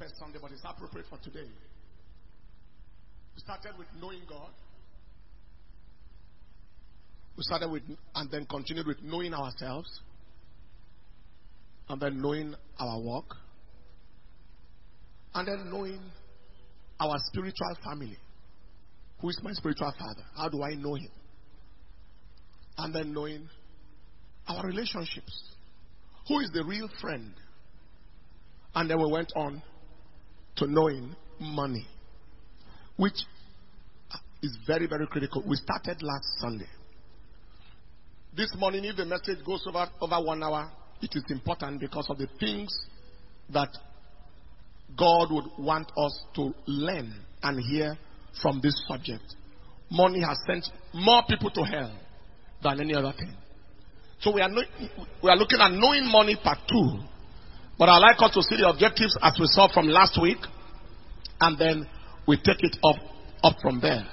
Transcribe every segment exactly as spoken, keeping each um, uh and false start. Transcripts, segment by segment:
first Sunday, but it's appropriate for today. We started with knowing God. We started with, and then continued with knowing ourselves. And then knowing our work. And then knowing our spiritual family. Who is my spiritual father? How do I know him? And then knowing our relationships. Who is the real friend? And then we went on to knowing money, which is very, very critical. We started last Sunday. This morning, if the message goes over, over one hour, it is important because of the things that God would want us to learn and hear from this subject. Money has sent more people to hell than any other thing. So we are, no, we are looking at knowing money part two. But I'd like us to see the objectives as we saw from last week. And then we take it up, up from there.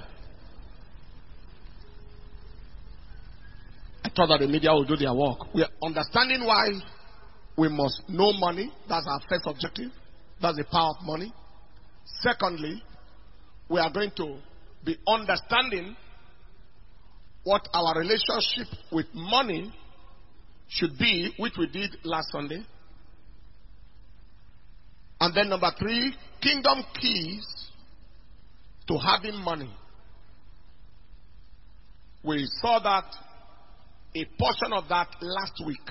I thought that the media will do their work. We are understanding why we must know money. That's our first objective. That's the power of money. Secondly, we are going to be understanding what our relationship with money should be, which we did last Sunday. And then number three, kingdom keys to having money. We saw that, a portion of that last week.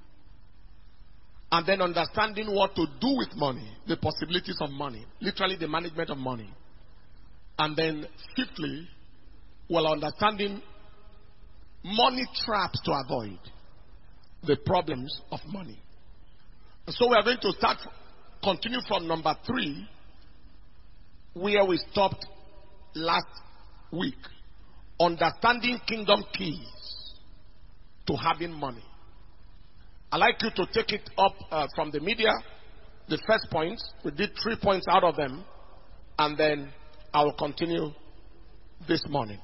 And then understanding what to do with money, the possibilities of money, literally the management of money. And then fifthly, well, understanding money traps to avoid the problems of money. And so we are going to start, continue from number three, where we stopped last week. Understanding kingdom keys to having money. I'd like you to take it up uh, from the media. The first point, we did three points out of them, and then I will continue this morning.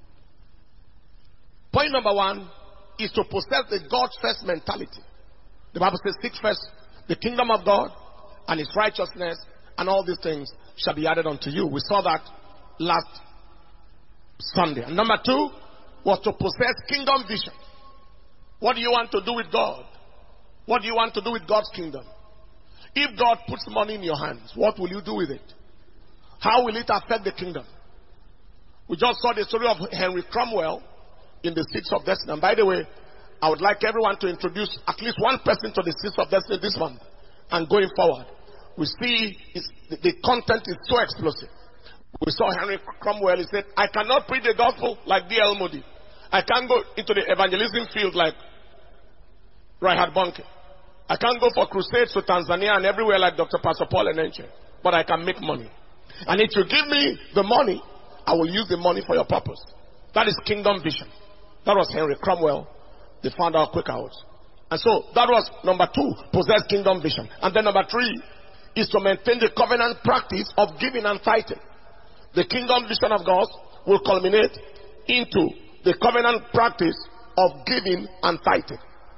Point number one is to possess the God first mentality. The Bible says, seek first the kingdom of God and his righteousness, and all these things shall be added unto you. We saw that last Sunday. And number two was to possess kingdom vision. What do you want to do with God? What do you want to do with God's kingdom? If God puts money in your hands, what will you do with it? How will it affect the kingdom? We just saw the story of Henry Cromwell in the Seeds of Destiny. And by the way, I would like everyone to introduce at least one person to the Seeds of Destiny this month and going forward. We see the, the content is so explosive. We saw Henry Cromwell. He said, I cannot preach the gospel like D L Moody. I can't go into the evangelism field like Reinhard Bonnke. I can't go for crusades to Tanzania and everywhere like Doctor Pastor Paul Enenche. But I can make money. And if you give me the money, I will use the money for your purpose. That is kingdom vision. That was Henry Cromwell, the founder of Quaker Oats. And so that was number two, possess kingdom vision. And then number three is to maintain the covenant practice of giving and tithing. The kingdom vision of God will culminate into the covenant practice of giving and tithing.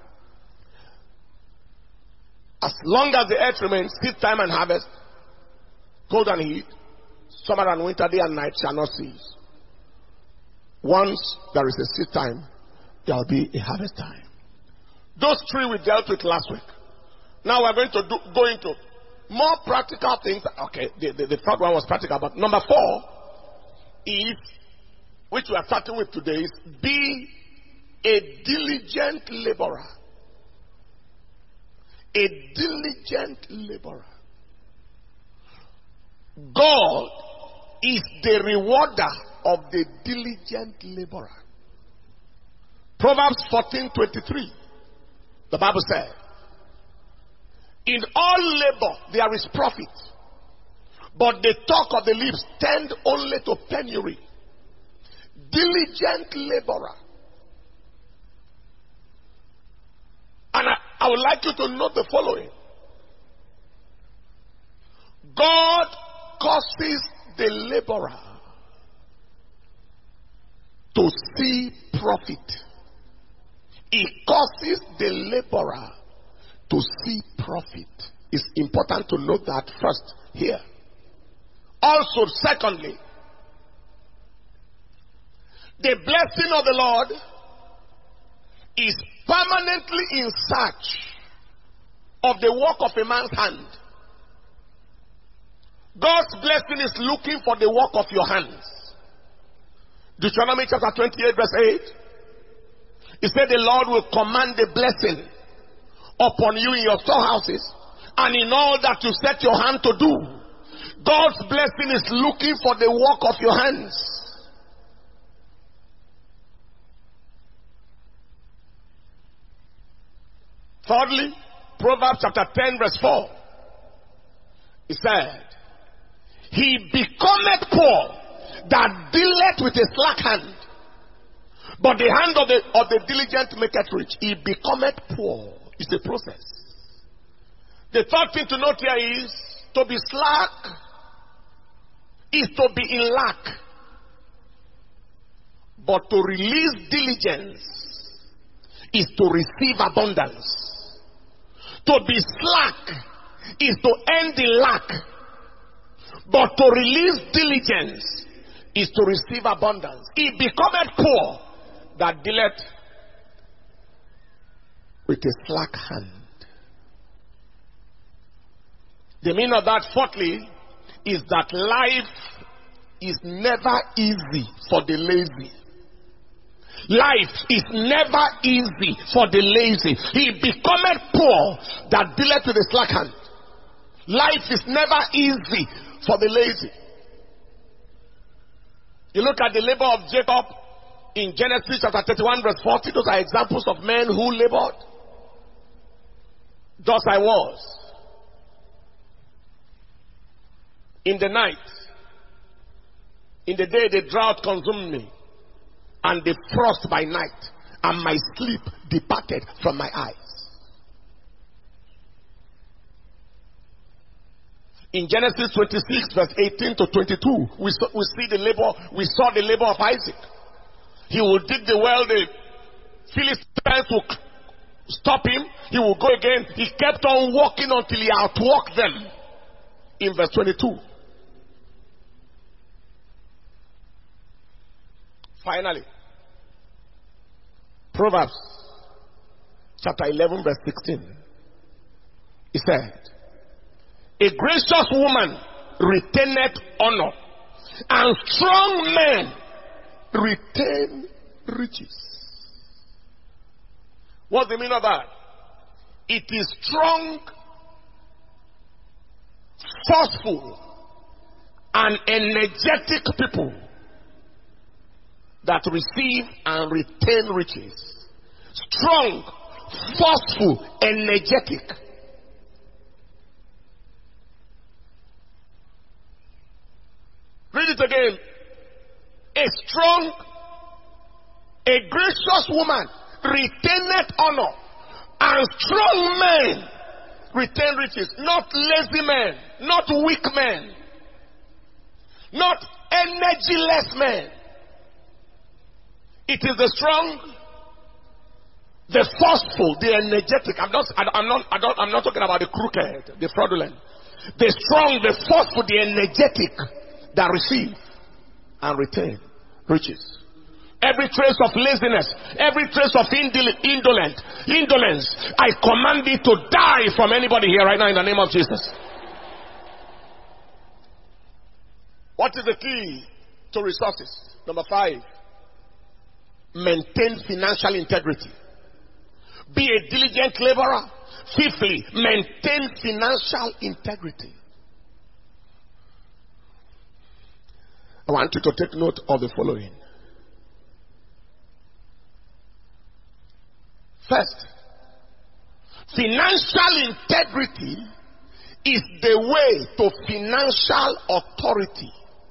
As long as the earth remains, seed time and harvest, cold and heat, summer and winter, day and night shall not cease. Once there is a seed time, there will be a harvest time. Those three we dealt with last week. Now we're going to do, go into more practical things. Okay, the, the, the third one was practical, but number four is, which we are starting with today, is be a diligent laborer. A diligent laborer. God is the rewarder of the diligent laborer. Proverbs fourteen twenty-three. The Bible says, in all labor there is profit, but the talk of the lips tend only to penury. Diligent laborer. And I, I would like you to note the following. God causes the laborer to see profit. He causes the laborer to see profit. It's important to note that first here. Also, secondly, the blessing of the Lord is permanently in search of the work of a man's hand. God's blessing is looking for the work of your hands. Deuteronomy chapter twenty-eight verse eight. It said the Lord will command the blessing upon you in your storehouses and in all that you set your hand to do. God's blessing is looking for the work of your hands. Thirdly, Proverbs chapter ten verse four. It said, he becometh poor that dealeth with a slack hand, but the hand of the, of the diligent maketh rich. He becometh poor. It's a process. The third thing to note here is, to be slack is to be in lack. But to release diligence is to receive abundance. To be slack is to end in lack. But to release diligence is to receive abundance. He becometh poor that dealeth with a slack hand. The meaning of that, fourthly, is that life is never easy for the lazy. Life is never easy for the lazy. He becometh poor that dealeth with a slack hand. Life is never easy for the lazy. You look at the labor of Jacob in Genesis chapter thirty-one verse forty. Those are examples of men who labored. Thus I was in the night. In the day the drought consumed me, and the frost by night, and my sleep departed from my eyes. In Genesis twenty-six verse eighteen to twenty-two, we saw, we see the labor, we saw the labor of Isaac. He will dig the well, the Philistines will stop him, he will go again. He kept on walking until he outwalked them. In verse twenty-two. Finally, Proverbs chapter eleven verse sixteen. He said, a gracious woman retaineth honor, and strong men retain riches. What's the meaning of that? It is strong, forceful, and energetic people that receive and retain riches. Strong, forceful, energetic. Read it again. A strong, a gracious woman retaineth honor, and strong men retain riches. Not lazy men, not weak men, not energyless men. It is the strong, the forceful, the energetic. I'm not, I'm not, I don't, I'm not talking about the crooked, the fraudulent. The strong, the forceful, the energetic that receive and retain riches. Every trace of laziness, every trace of indolent, indolent, indolence, I command it to die from anybody here right now in the name of Jesus. What is the key to resources? Number five, maintain financial integrity. Be a diligent laborer. Fifthly, maintain financial integrity. I want you to take note of the following. First, financial integrity is the way to financial authority.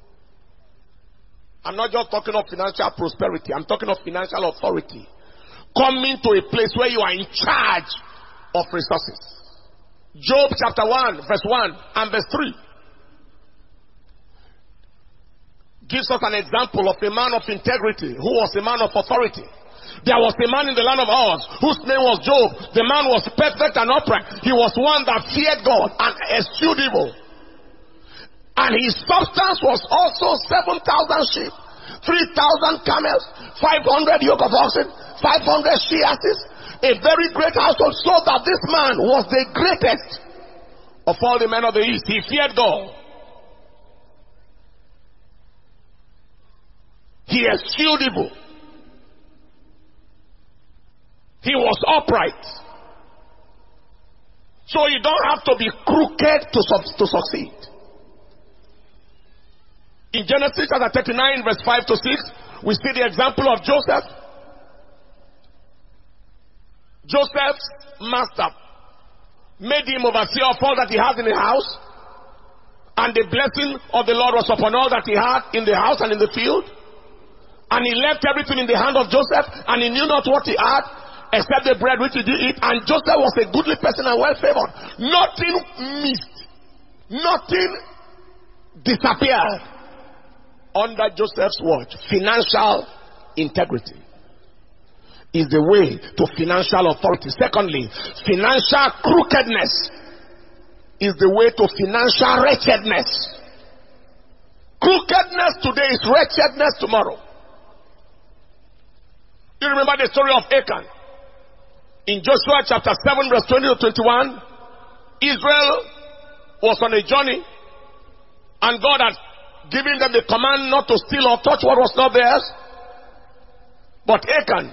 I'm not just talking of financial prosperity. I'm talking of financial authority. Coming to a place where you are in charge of resources. Job chapter one, verse one and verse three. Gives us an example of a man of integrity who was a man of authority. There was a man in the land of Oz whose name was Job. The man was perfect and upright. He was one that feared God and eschewed evil. And his substance was also seven thousand sheep, three thousand camels, five hundred yoke of oxen, five hundred she asses, a very great household, so that this man was the greatest of all the men of the east. He feared God. He eschewed evil. He was upright. So you don't have to be crooked to, to succeed. In Genesis chapter thirty-nine, verse five to six, we see the example of Joseph. Joseph's master made him overseer of all that he had in the house, and the blessing of the Lord was upon all that he had in the house and in the field. And he left everything in the hand of Joseph, and he knew not what he had except the bread which he did eat. And Joseph was a goodly person and well favored. Nothing missed, nothing disappeared under Joseph's watch. Financial integrity is the way to financial authority. Secondly, financial crookedness is the way to financial wretchedness. Crookedness today is wretchedness tomorrow. You remember the story of Achan? In Joshua chapter seven, verse twenty to twenty-one, Israel was on a journey, and God had given them the command not to steal or touch what was not theirs. But Achan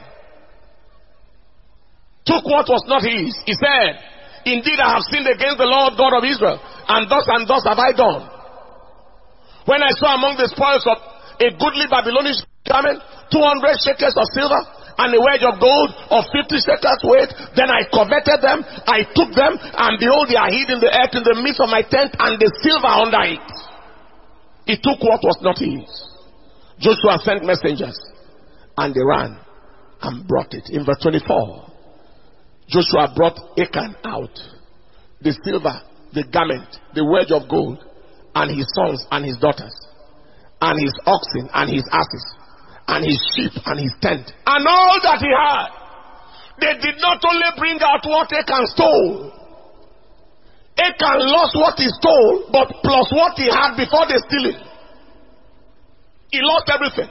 took what was not his. He said, indeed I have sinned against the Lord God of Israel, and thus and thus have I done. When I saw among the spoils of a goodly Babylonian garment, two hundred shekels of silver, and a wedge of gold of fifty shekels weight, then I coveted them, I took them, and behold, they are hid in the earth in the midst of my tent, and the silver under it. He took what was not his. Joshua sent messengers, and they ran and brought it. In verse twenty-four, Joshua brought Achan out, the silver, the garment, the wedge of gold, and his sons and his daughters, and his oxen and his asses, and his sheep and his tent, and all that he had. They did not only bring out what Achan stole. Achan lost what he stole, but plus what he had before they steal it. He lost everything.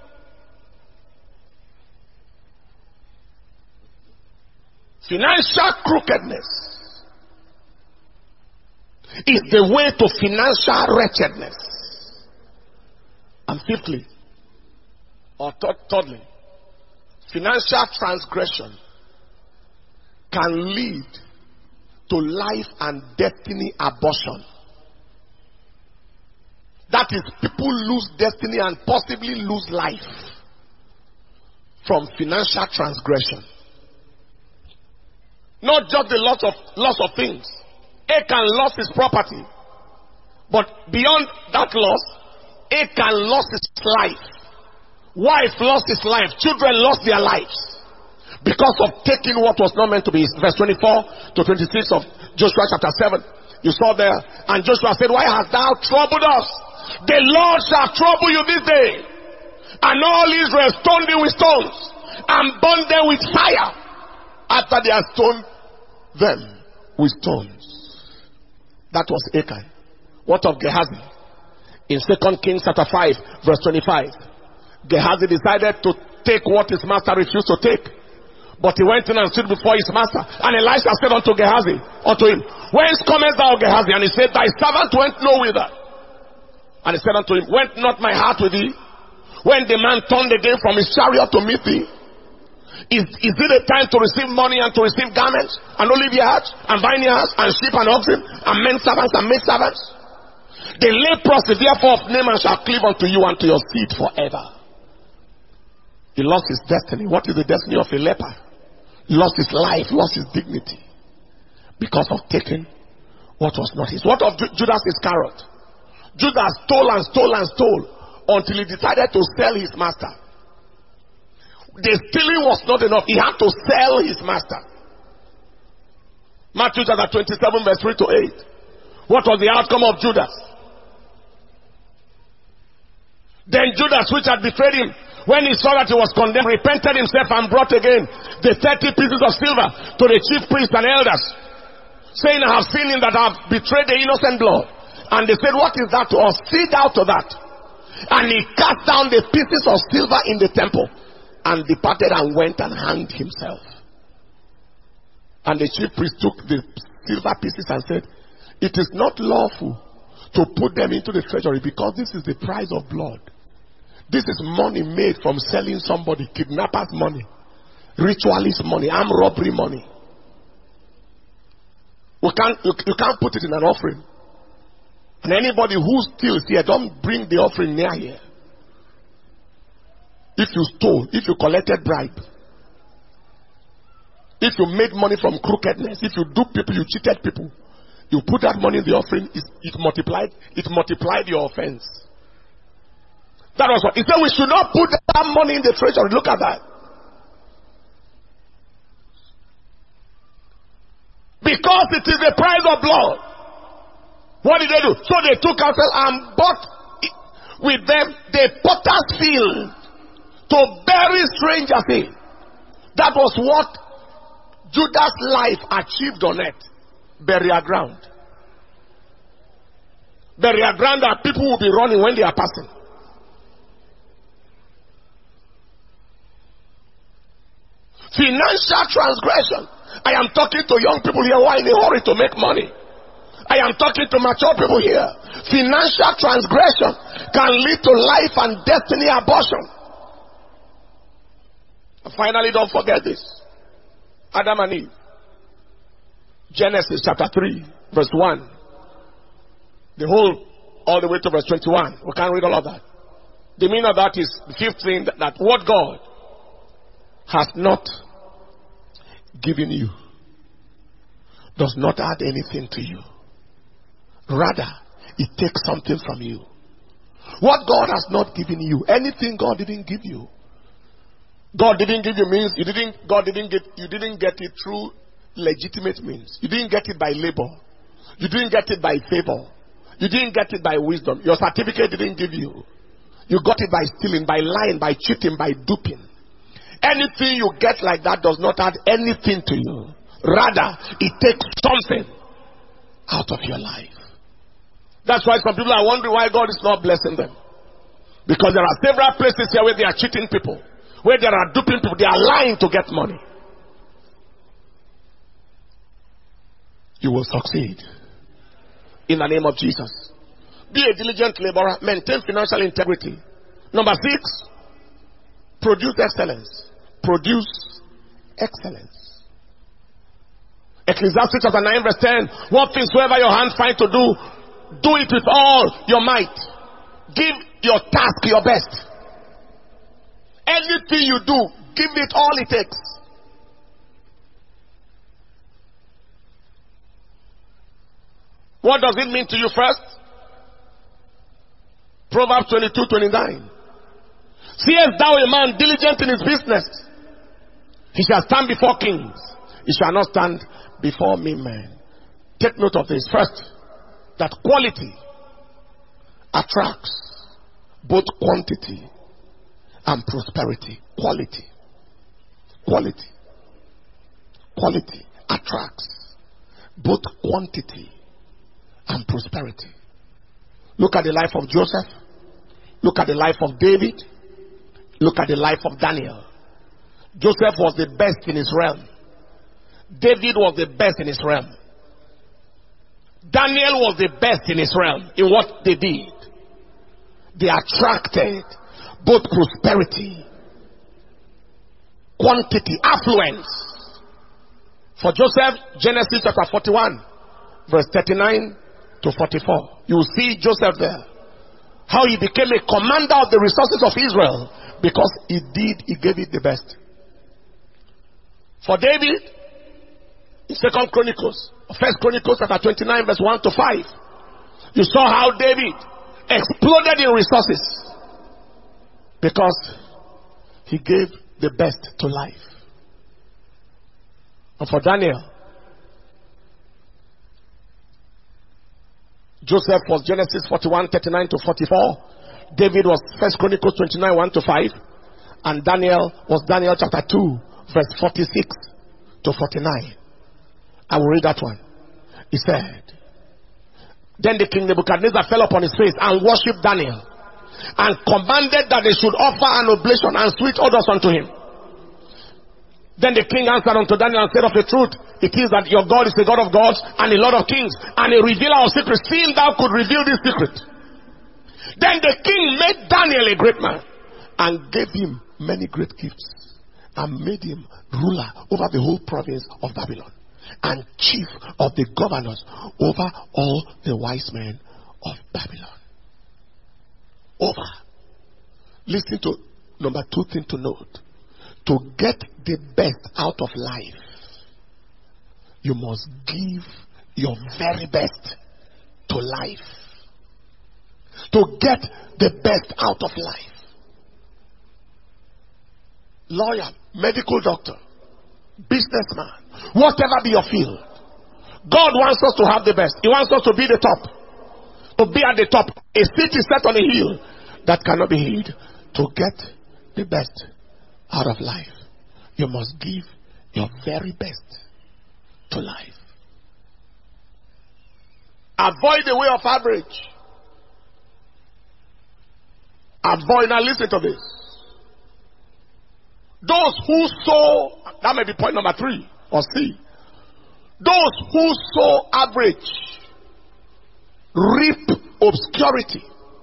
Financial crookedness is the way to financial wretchedness. And fifthly, or th- thirdly, financial transgression can lead to life and destiny abortion. That is, people lose destiny and possibly lose life from financial transgression. Not just the loss of loss of things. Achan lost his property, but beyond that loss, Achan lost his life. Wife lost his life. Children lost their lives because of taking what was not meant to be. Verse twenty-four to twenty-six of Joshua chapter seven. You saw there. And Joshua said, why hast thou troubled us? The Lord shall trouble you this day. And all Israel stoned thee with stones, and burned them with fire, after they had stoned them with stones. That was Achan. What of Gehazi? In Second Kings chapter five, verse twenty-five. Gehazi decided to take what his master refused to take. But he went in and stood before his master. And Elisha said unto Gehazi, unto him, whence comest thou, Gehazi? And he said, thy servant went no whither. And he said unto him, went not my heart with thee, when the man turned again from his chariot to meet thee? Is, is it a time to receive money and to receive garments, and olive yards, and vineyards, and sheep and oxen, and men servants and maid servants? The leprosy therefore of Naaman shall cleave unto you and to your seed forever. He lost his destiny. What is the destiny of a leper? He lost his life, lost his dignity, because of taking what was not his. What of Ju- Judas Iscariot? Judas stole and stole and stole until he decided to sell his master. The stealing was not enough. He had to sell his master. Matthew chapter twenty-seven, verse three to eight. What was the outcome of Judas? Then Judas, which had betrayed him, when he saw that he was condemned, repented himself and brought again the thirty pieces of silver to the chief priests and elders, saying, I have seen him that I have betrayed the innocent blood. And they said, what is that to us? Feed out to that. And he cast down the pieces of silver in the temple and departed and went and hanged himself. And the chief priest took the silver pieces and said, it is not lawful to put them into the treasury because this is the price of blood. This is money made from selling somebody, kidnappers' money, ritualist money, armed robbery money. We can't, you, you can't put it in an offering. And anybody who steals here, don't bring the offering near here. If you stole, if you collected bribe, if you made money from crookedness, if you duped people, you cheated people, you put that money in the offering, it, it multiplied, it multiplied your offense. That was what he said. We should not put that money in the treasury. Look at that. Because it is the price of blood. What did they do? So they took counsel and bought with them the potter's field to bury strangers in. That was what Judah's life achieved on earth. Burial ground. Burial ground that people will be running when they are passing. Financial transgression. I am talking to young people here who are in a hurry to make money. I am talking to mature people here. Financial transgression can lead to life and destiny abortion. And finally, don't forget this. Adam and Eve. Genesis chapter three, verse one. The whole, all the way to verse twenty-one. We can't read all of that. The meaning of that is the fifth thing, that, that what God has not given you does not add anything to you. Rather, it takes something from you. What God has not given you, anything God didn't give you. God didn't give you means you didn't. God didn't get. You didn't get it through legitimate means. You didn't get it by labor. You didn't get it by favor. You didn't get it by wisdom. Your certificate didn't give you. You got it by stealing, by lying, by cheating, by duping. Anything you get like that does not add anything to you. Rather, it takes something out of your life. That's why some people are wondering why God is not blessing them. Because there are several places here where they are cheating people, where they are duping people, they are lying to get money. You will succeed in the name of Jesus. Be a diligent laborer, maintain financial integrity. Number six, produce excellence. Produce excellence. Ecclesiastes chapter nine verse ten. What things soever your hand find to do, do it with all your might. Give your task your best. Anything you do, give it all it takes. What does it mean to you first? Proverbs twenty-two twenty-nine. Seest thou a man diligent in his business? He shall stand before kings. He shall not stand before mean men. Take note of this. First, that quality attracts both quantity and prosperity. Quality. Quality. Quality attracts both quantity and prosperity. Look at the life of Joseph. Look at the life of David. Look at the life of Daniel. Joseph was the best in his realm. David was the best in his realm. Daniel was the best in his realm in what they did. They attracted both prosperity, quantity, affluence. For Joseph, Genesis chapter forty-one, verse thirty-nine to forty-four. You will see Joseph there. How he became a commander of the resources of Israel because he did, he gave it the best. For David, in Second Chronicles, First Chronicles chapter twenty-nine, verse one to five, you saw how David exploded in resources because he gave the best to life. And for Daniel, Joseph was Genesis forty-one, thirty-nine to forty-four. David was First Chronicles twenty-nine, one to five. And Daniel was Daniel chapter two, verse forty-six to forty-nine. I will read that one. He said, Then the king Nebuchadnezzar fell upon his face and worshipped Daniel, and commanded that they should offer an oblation and sweet odors unto him. Then the king answered unto Daniel and said, of the truth, it is that your God is the God of gods and the Lord of kings, and a revealer of secrets, seeing thou could reveal this secret. Then the king made Daniel a great man, and gave him many great gifts, and made him ruler over the whole province of Babylon, and chief of the governors over all the wise men of Babylon. Over. Listen to number two thing to note. To get the best out of life, you must give your very best to life. To get the best out of life. Lawyer, medical doctor, businessman, whatever be your field, God wants us to have the best. He wants us to be the top. To be at the top. A city set on a hill that cannot be hid. To get the best out of life, you must give your very best to life. Avoid the way of average. Avoid, now listen to this. Those who sow, that may be point number three or C. Those who sow average reap obscurity.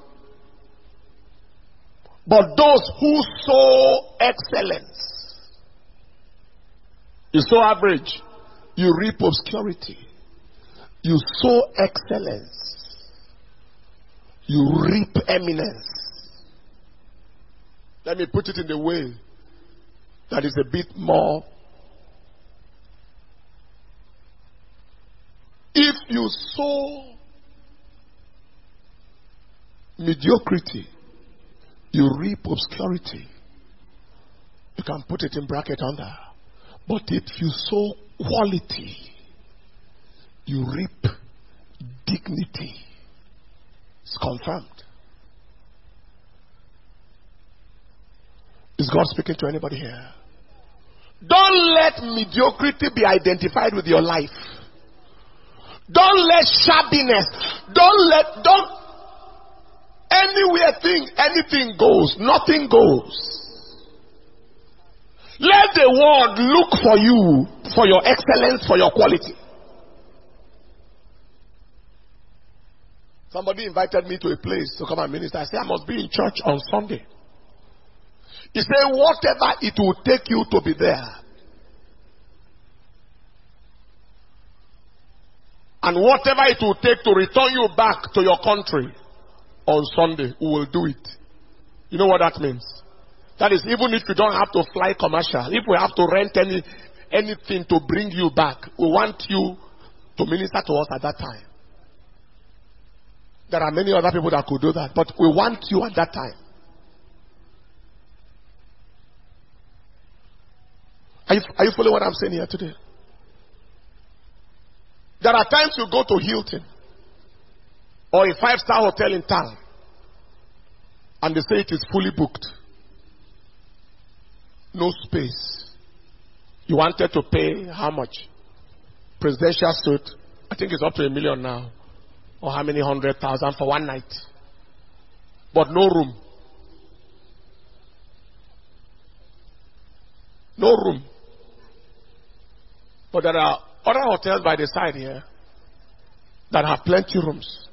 But those who sow excellence, you sow average, you reap obscurity. You sow excellence, you reap eminence. Let me put it in the way that is a bit more. If you sow mediocrity, you reap obscurity. You can put it in bracket under. But if you sow quality, you reap dignity. It's confirmed. Is God speaking to anybody here? Don't let mediocrity be identified with your life. Don't let shabbiness, don't let, don't, anywhere thing, anything goes, nothing goes. Let the world look for you, for your excellence, for your quality. Somebody invited me to a place to come and minister. I said, I must be in church on Sunday. He said, whatever it will take you to be there, and whatever it will take to return you back to your country on Sunday, we will do it. You know what that means? That is, even if you don't have to fly commercial, if we have to rent any anything to bring you back, we want you to minister to us at that time. There are many other people that could do that, but we want you at that time. Are you, are you following what I'm saying here today? There are times you go to Hilton or a five-star hotel in town and they say it is fully booked. No space. You wanted to pay how much? Presidential suite. I think it's up to a million now. Or how many hundred thousand for one night. But no room. No room. But there are other hotels by the side here that have plenty rooms.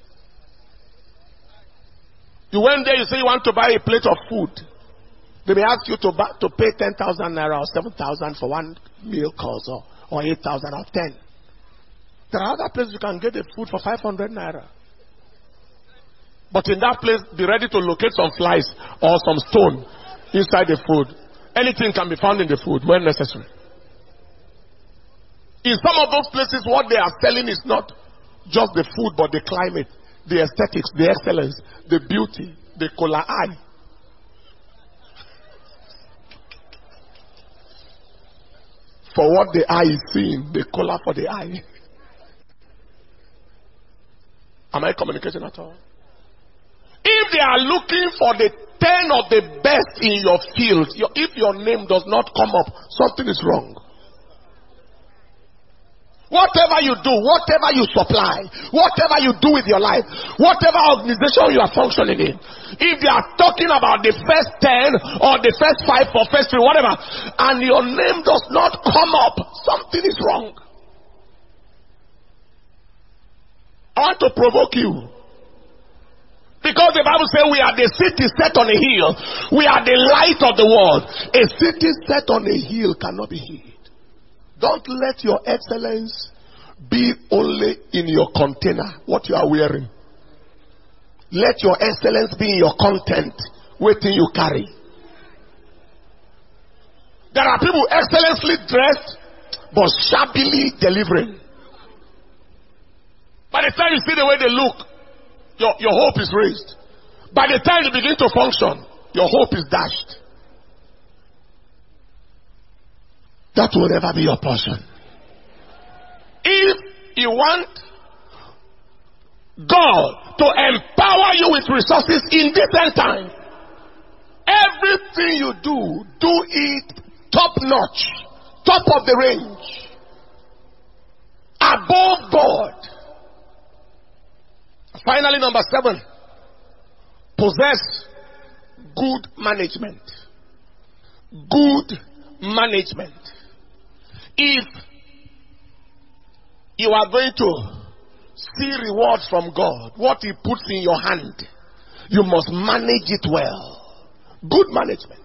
You went there, you say you want to buy a plate of food. They may ask you to buy, to pay ten thousand naira or seven thousand for one meal course, or, or eight thousand or ten. There are other places you can get the food for five hundred naira. But in that place, be ready to locate some flies or some stone inside the food. Anything can be found in the food when necessary. In some of those places, what they are selling is not just the food, but the climate, the aesthetics, the excellence, the beauty, the color eye. For what the eye is seeing, the color for the eye. Am I communicating at all? If they are looking for the ten of the best in your field, your, if your name does not come up, something is wrong. Whatever you do, whatever you supply, whatever you do with your life, whatever organization you are functioning in, if they are talking about the first ten or the first five or first three, whatever, and your name does not come up, something is wrong. I want to provoke you. Because the Bible says we are the city set on a hill. We are the light of the world. A city set on a hill cannot be hid. Don't let your excellence be only in your container, what you are wearing. Let your excellence be in your content, waiting you carry. There are people excellently dressed, but shabbily delivering. By the time you see the way they look, your, your hope is raised. By the time you begin to function, your hope is dashed. That will never be your portion. If you want God to empower you with resources in this end time, everything you do, do it top notch, top of the range, above God. Finally, number seven, possess good management. Good management. If you are going to see rewards from God, what He puts in your hand, you must manage it well. Good management.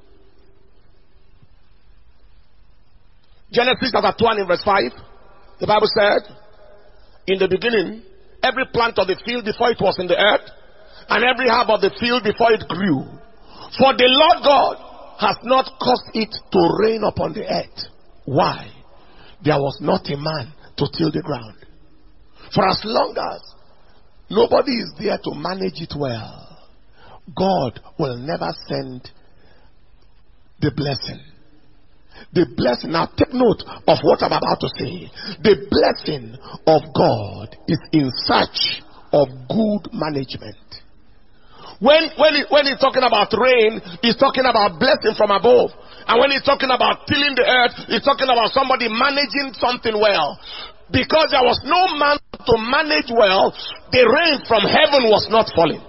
Genesis chapter two and in verse five, the Bible said, in the beginning, every plant of the field before it was in the earth, and every herb of the field before it grew. For the Lord God has not caused it to rain upon the earth. Why? There was not a man to till the ground. For as long as nobody is there to manage it well, God will never send the blessing. The blessing, now take note of what I'm about to say. The blessing of God is in search of good management. When, when, he, when he's talking about rain, he's talking about blessing from above. And when he's talking about tilling the earth, he's talking about somebody managing something well. Because there was no man to manage well, the rain from heaven was not falling.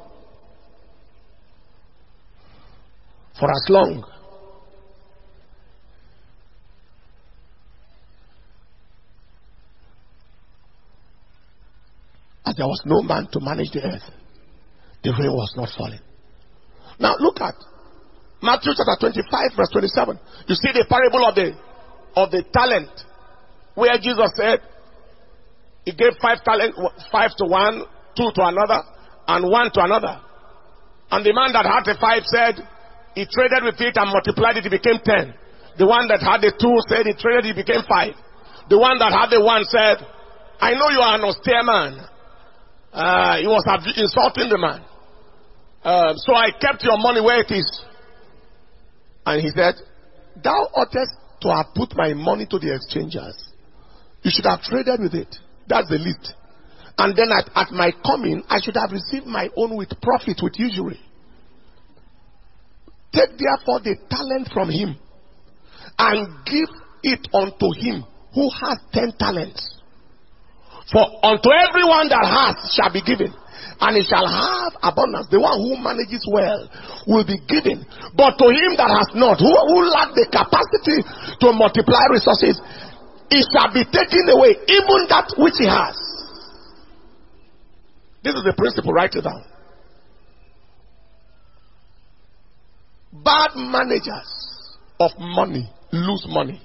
For as long as there was no man to manage the earth, the rain was not falling. Now look at Matthew chapter twenty-five verse twenty-seven. You see the parable of the of the talent, where Jesus said he gave five talent, five to one, two to another, and one to another. And the man that had the five said he traded with it and multiplied it, it became ten. The one that had the two said he traded, it became five. The one that had the one said, I know you are an austere man. Uh, he was insulting the man. Uh, so I kept your money where it is. And he said, thou oughtest to have put my money to the exchangers. You should have traded with it. That's the least. And then at, at my coming, I should have received my own with profit, with usury. Take therefore the talent from him and give it unto him who has ten talents. For unto everyone that has shall be given, and he shall have abundance. The one who manages well will be given. But to him that has not, who, who lack the capacity to multiply resources, it shall be taken away, even that which he has. This is the principle, write it down. Bad managers of money lose money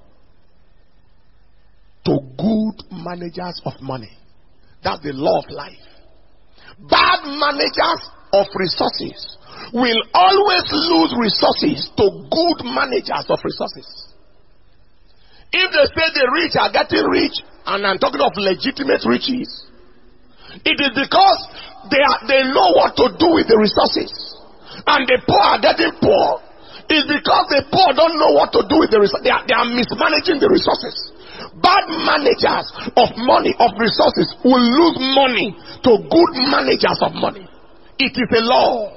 to good managers of money. That's the law of life. Bad managers of resources will always lose resources to good managers of resources. If they say the rich are getting rich, and I'm talking of legitimate riches, it is because they are, they know what to do with the resources. And the poor are getting poor. It's because the poor don't know what to do with the resources. They are, they are mismanaging the resources. Bad managers of money, of resources, will lose money to good managers of money. It is a law.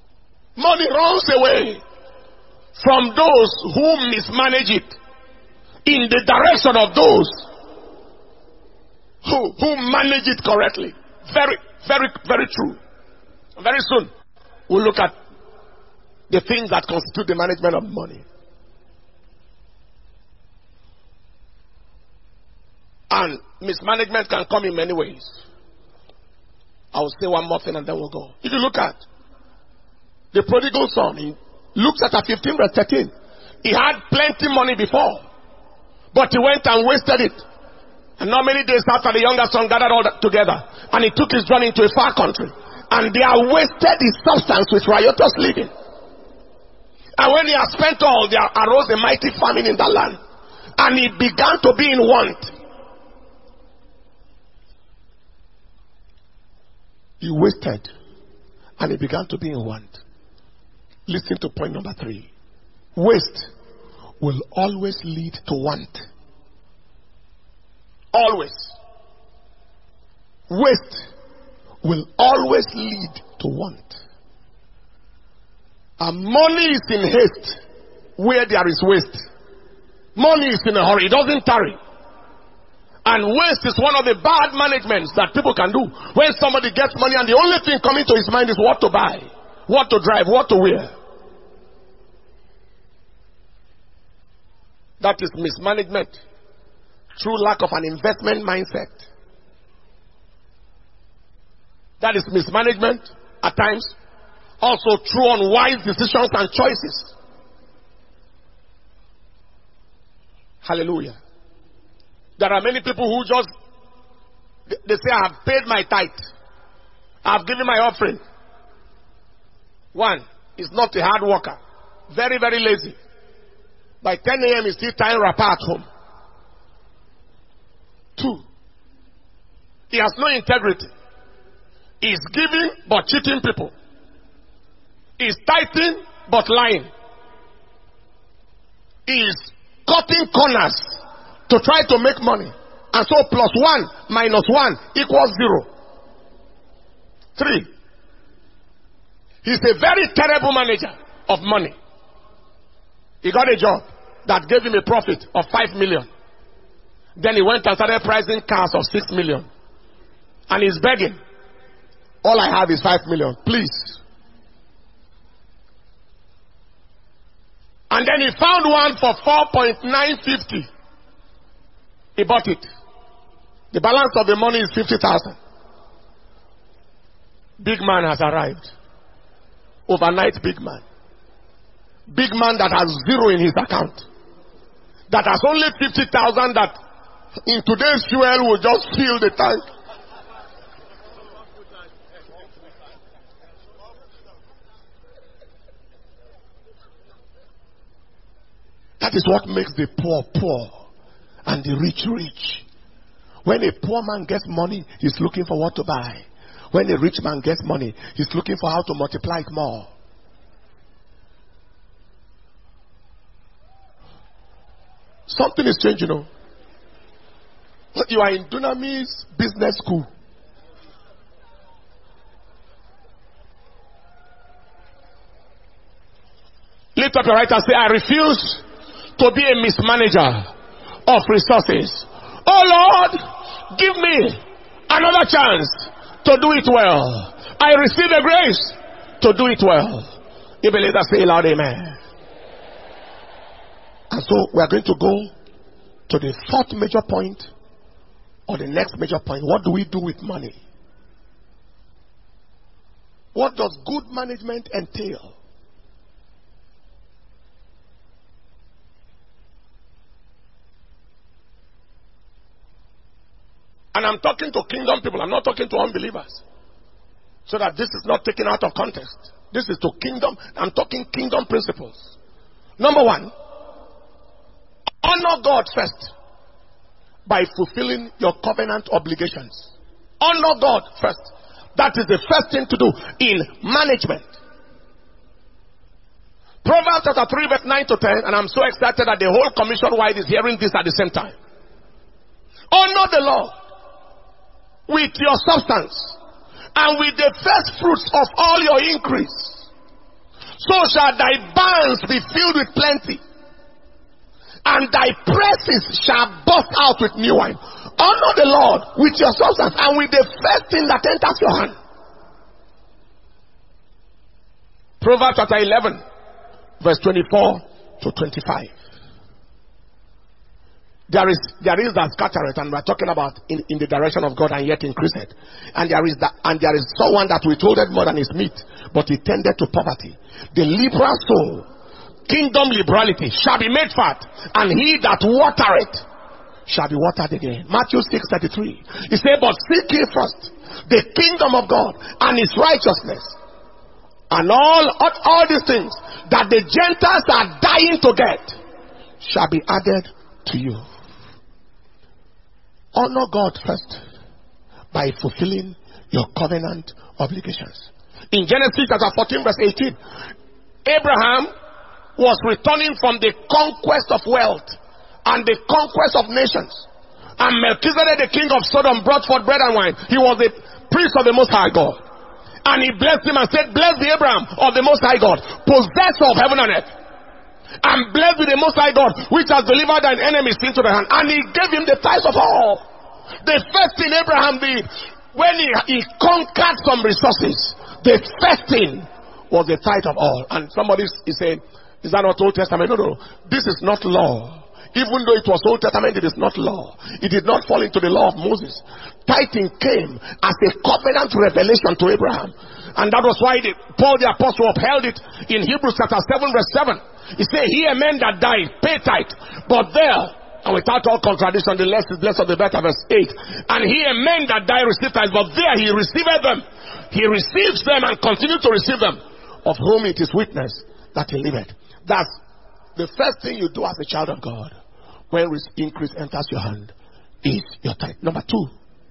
Money runs away from those who mismanage it. in the direction of those who, who manage it correctly. Very, very, very true. Very soon, we'll look at the things that constitute the management of money. And mismanagement can come in many ways. I will say one more thing and then we'll go. If you look at the prodigal son in Luke chapter fifteen verse thirteen, he had plenty money before, but he went and wasted it. And not many days after, the younger son gathered all that together, and he took his journey into a far country, and they are wasted his substance with riotous living. And when he had spent all, there arose a mighty famine in that land, and he began to be in want. He wasted, and he began to be in want. Listen to point number three. Waste will always lead to want. Always. Waste will always lead to want. And money is in haste where there is waste. Money is in a hurry. It doesn't tarry. And waste is one of the bad managements that people can do. When somebody gets money and the only thing coming to his mind is what to buy, what to drive, what to wear. That is mismanagement through lack of an investment mindset. That is mismanagement at times. Also through unwise decisions and choices. Hallelujah. There are many people who just, they say, I have paid my tithe. I have given my offering. One, is not a hard worker. Very, very lazy. By ten a.m. he's still tying wrapper at home. Two, he has no integrity. He's giving but cheating people. He's tithing but lying. He's cutting corners to try to make money. And so plus one minus one equals zero. Three, he's a very terrible manager of money. He got a job that gave him a profit of five million. Then he went and started pricing cars of six million. And he's begging. All I have is five million. Please. And then he found one for four point nine five zero. He bought it. The balance of the money is fifty thousand. Big man has arrived. Overnight big man. Big man that has zero in his account. That has only fifty thousand that in today's fuel will just fill the tank. That is what makes the poor poor and the rich rich. When a poor man gets money, he's looking for what to buy. When a rich man gets money, he's looking for how to multiply it more. Something is changing, you know. You are in Dunamis Business School. Lift up your right and say, I refuse to be a mismanager of resources. Oh Lord, give me another chance to do it well. I receive the grace to do it well. You believe that? Say loud amen. And so we are going to go to the fourth major point, or the next major point. What do we do with money? What does good management entail? And I'm talking to kingdom people. I'm not talking to unbelievers. So that this is not taken out of context. This is to kingdom. I'm talking kingdom principles. Number one, honor God first by fulfilling your covenant obligations. Honor God first. That is the first thing to do in management. Proverbs chapter three verse nine to ten, and I'm so excited that the whole commission wide is hearing this at the same time. Honor the Lord with your substance and with the first fruits of all your increase. So shall thy barns be filled with plenty, and thy presses shall burst out with new wine. Honor the Lord with your substance and with the first thing that enters your hand. Proverbs chapter eleven, verse twenty-four to twenty-five. There is there is that scattereth, and we're talking about in, in the direction of God and yet increaseth. And there is that and there is someone that withholdeth more than his meat, but he tended to poverty. The liberal soul, kingdom liberality, shall be made fat, and he that watereth shall be watered again. Matthew six thirty-three. He said, but seek ye first the kingdom of God and his righteousness, and all, all, all these things that the Gentiles are dying to get shall be added to you. Honor God first by fulfilling your covenant obligations. In Genesis chapter fourteen verse eighteen, Abraham was returning from the conquest of wealth and the conquest of nations. And Melchizedek, the king of Sodom, brought forth bread and wine. He was the priest of the Most High God. And he blessed him and said, blessed be Abraham of the Most High God, possessor of heaven and earth. And blessed be the Most High God, which has delivered thine enemies into the hand. And he gave him the tithes of all. The first thing Abraham did, when he, he conquered some resources, the first thing was the tithe of all. And somebody is saying, is that not Old Testament? No, no, this is not law. Even though it was Old Testament, it is not law. It did not fall into the law of Moses. Tithing came as a covenant revelation to Abraham. And that was why the, Paul the Apostle upheld it in Hebrews chapter seven verse seven. He said, he a man that died, pay tithe. But there, and without all contradiction, the less is blessed of the better, verse eight. And he a man that died received tithe, but there he received them. He receives them and continues to receive them, of whom it is witness that he liveth. That's the first thing you do as a child of God when increase enters your hand is your tithe. Number two,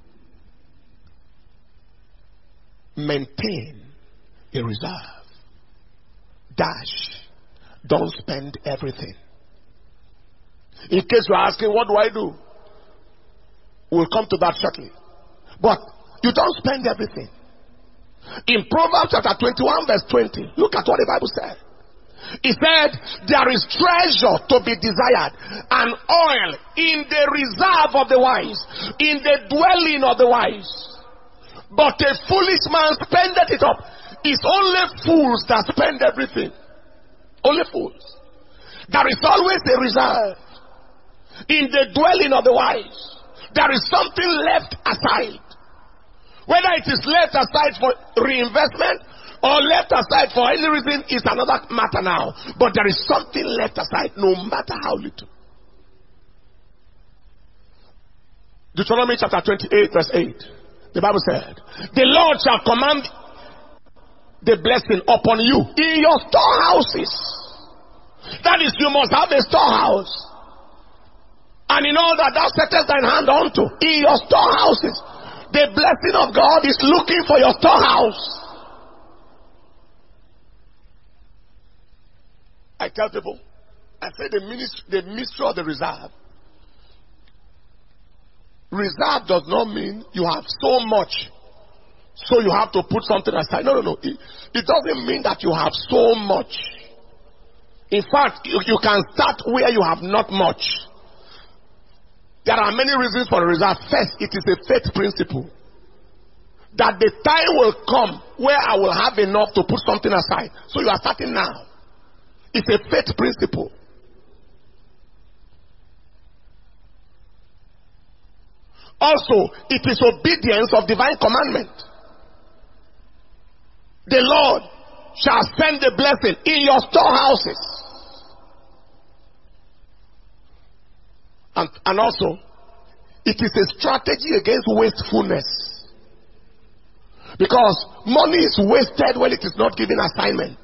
maintain a reserve. Dash. Don't spend everything. In case you're asking, what do I do? We'll come to that shortly. But you don't spend everything. In Proverbs chapter twenty-one verse twenty, look at what the Bible said. He said, there is treasure to be desired, and oil in the reserve of the wise, in the dwelling of the wise. But a foolish man spendeth it up. It's only fools that spend everything. Only fools. There is always a reserve in the dwelling of the wise. There is something left aside. Whether it is left aside for reinvestment or left aside for any reason is another matter now. But there is something left aside, no matter how little. Deuteronomy chapter twenty-eight verse eight. The Bible said, the Lord shall command the blessing upon you in your storehouses. That is, you must have a storehouse. And in all that thou settest thine hand unto, in your storehouses. The blessing of God is looking for your storehouse. I tell people, I say the ministry, the mystery of the reserve. Reserve does not mean you have so much, so you have to put something aside. No, no, no. It, it doesn't mean that you have so much. In fact, you, you can start where you have not much. There are many reasons for reserve. First, it is a faith principle. That the time will come where I will have enough to put something aside. So you are starting now. It's a faith principle. Also, it is obedience of divine commandment. The Lord shall send the blessing in your storehouses. And, and also, it is a strategy against wastefulness. Because money is wasted when it is not given assignment.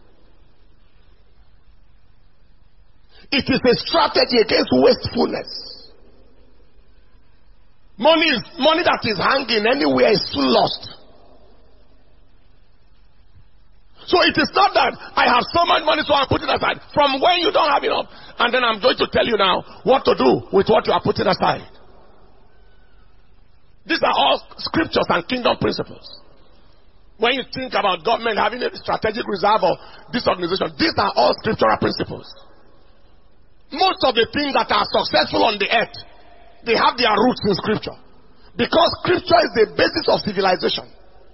It is a strategy against wastefulness. Money is money that is hanging anywhere is soon lost. So it is not that I have so much money so I put it aside. From when you don't have enough, and then I'm going to tell you now what to do with what you are putting aside. These are all scriptures and kingdom principles. When you think about government having a strategic reserve or this organization, these are all scriptural principles. most of the things that are successful on the earth, they have their roots in scripture. Because scripture is the basis of civilization.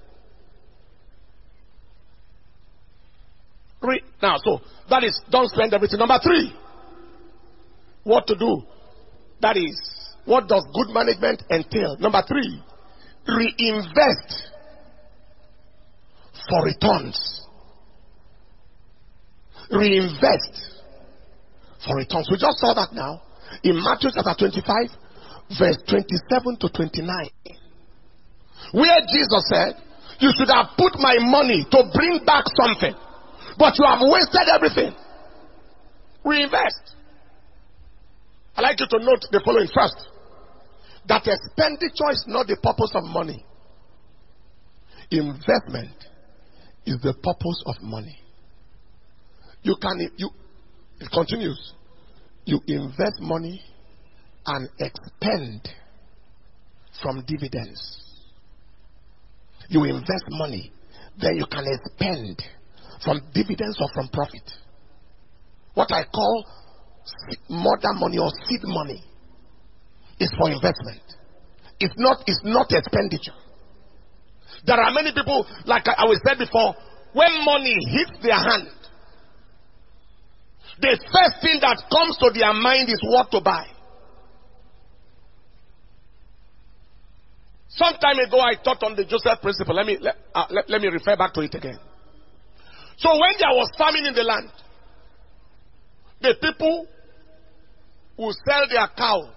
Re- now, so that is, don't spend everything. Number three, what to do. That is, what does good management entail? Number three, reinvest for returns. Reinvest for returns. We just saw that now in Matthew chapter twenty-five, verse twenty-seven to twenty-nine, where Jesus said, you should have put my money to bring back something, but you have wasted everything. Reinvest. I'd like you to note the following. First, that expenditure is not the purpose of money. Investment is the purpose of money. You can, you, it continues. You invest money and expend from dividends. You invest money, then you can expend from dividends or from profit. What I call mother money or seed money is for investment. It's not, it's not expenditure. There are many people, like I, I said before, when money hits their hand, the first thing that comes to their mind is what to buy. Some time ago, I taught on the Joseph principle. Let me let, uh, let, let me refer back to it again. So when there was famine in the land, the people who sell their cow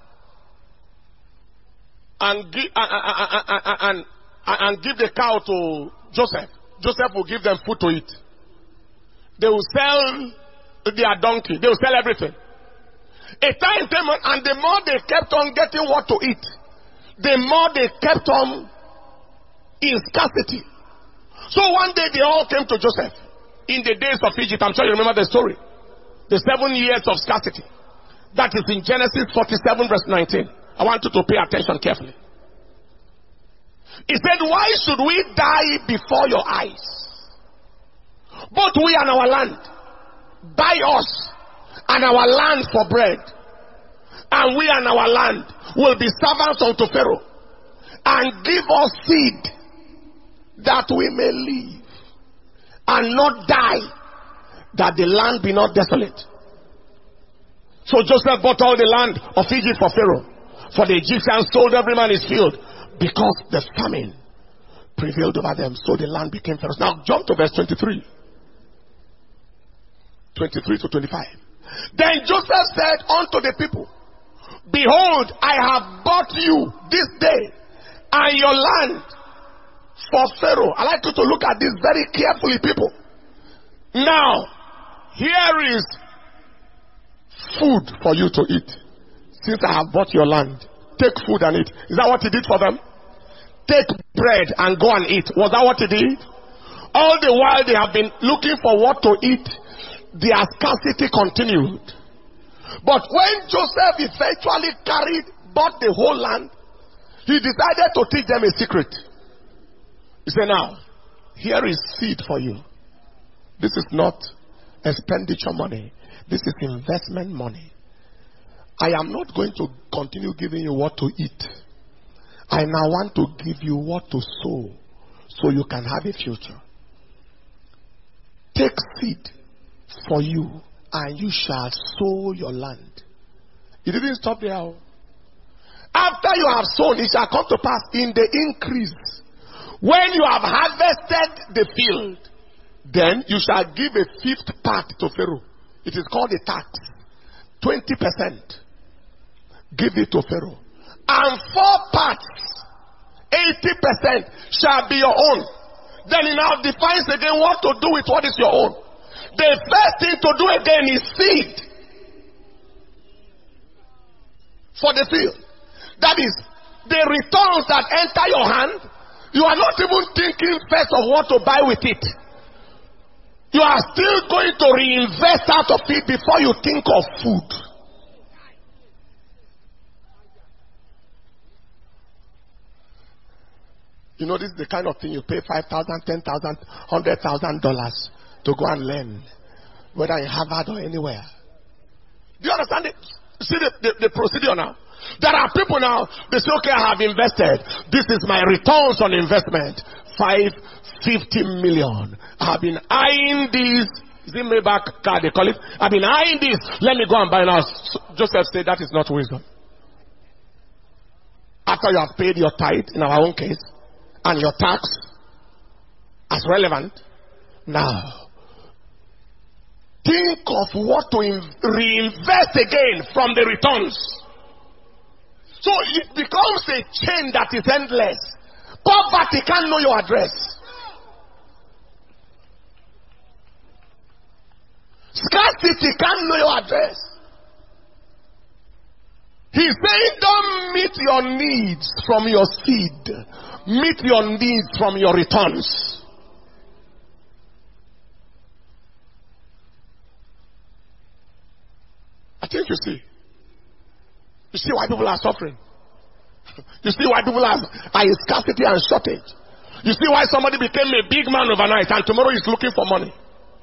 and give, uh, uh, uh, uh, and, uh, and give the cow to Joseph. Joseph will give them food to eat. They will sell their donkey. They will sell everything. A time came, and the more they kept on getting what to eat, the more they kept on in scarcity. So one day they all came to Joseph in the days of Egypt. I'm sure you remember the story. The seven years of scarcity. That is in Genesis forty-seven verse nineteen. I want you to pay attention carefully. He said, why should we die before your eyes? Both we and our land. Buy us and our land for bread. And we and our land will be servants unto Pharaoh. And give us seed that we may live and not die, that the land be not desolate. So Joseph bought all the land of Egypt for Pharaoh. For the Egyptians sold every man his field, because the famine prevailed over them. So the land became Pharaoh's. Now jump to verse twenty-three. twenty-three to twenty-five. Then Joseph said unto the people, behold, I have bought you this day and your land for Pharaoh. I like you to look at this very carefully, people. Now, here is food for you to eat. Since I have bought your land, take food and eat. Is that what he did for them? Take bread and go and eat. Was that what he did? All the while they have been looking for what to eat, their scarcity continued. But when Joseph eventually carried, bought the whole land, he decided to teach them a secret. He said, now, here is seed for you. This is not expenditure money. This is investment money. I am not going to continue giving you what to eat. I now want to give you what to sow, so you can have a future. Take seed for you, and you shall sow your land. It didn't stop there. After you have sown, it shall come to pass in the increase. When you have harvested the field, then you shall give a fifth part to Pharaoh. It is called a tax. twenty percent. Give it to Pharaoh. And four parts, eighty percent, shall be your own. Then he now defines again what to do with what is your own. The first thing to do again is seed for the field. That is, the returns that enter your hand, you are not even thinking first of what to buy with it. You are still going to reinvest out of it before you think of food. You know, this is the kind of thing you pay five thousand, ten thousand, one hundred thousand dollars to go and learn, whether in Harvard or anywhere. Do you understand it? See the, the, the procedure now? There are people now, they say, okay, I have invested. This is my returns on investment. five hundred fifty million. I have been eyeing these. Is it Maybach car they call it? I've been eyeing this. Let me go and buy now. Joseph said that is not wisdom. After you have paid your tithe, in our own case, and your tax as relevant, now think of what to in- reinvest again from the returns. So it becomes a chain that is endless. Poverty can't know your address. Scarcity can't know your address. He's saying don't meet your needs from your seed. Meet your needs from your returns. I think you see. You see why people are suffering. You see why people are, are in scarcity and shortage. You see why somebody became a big man overnight and tomorrow he's looking for money.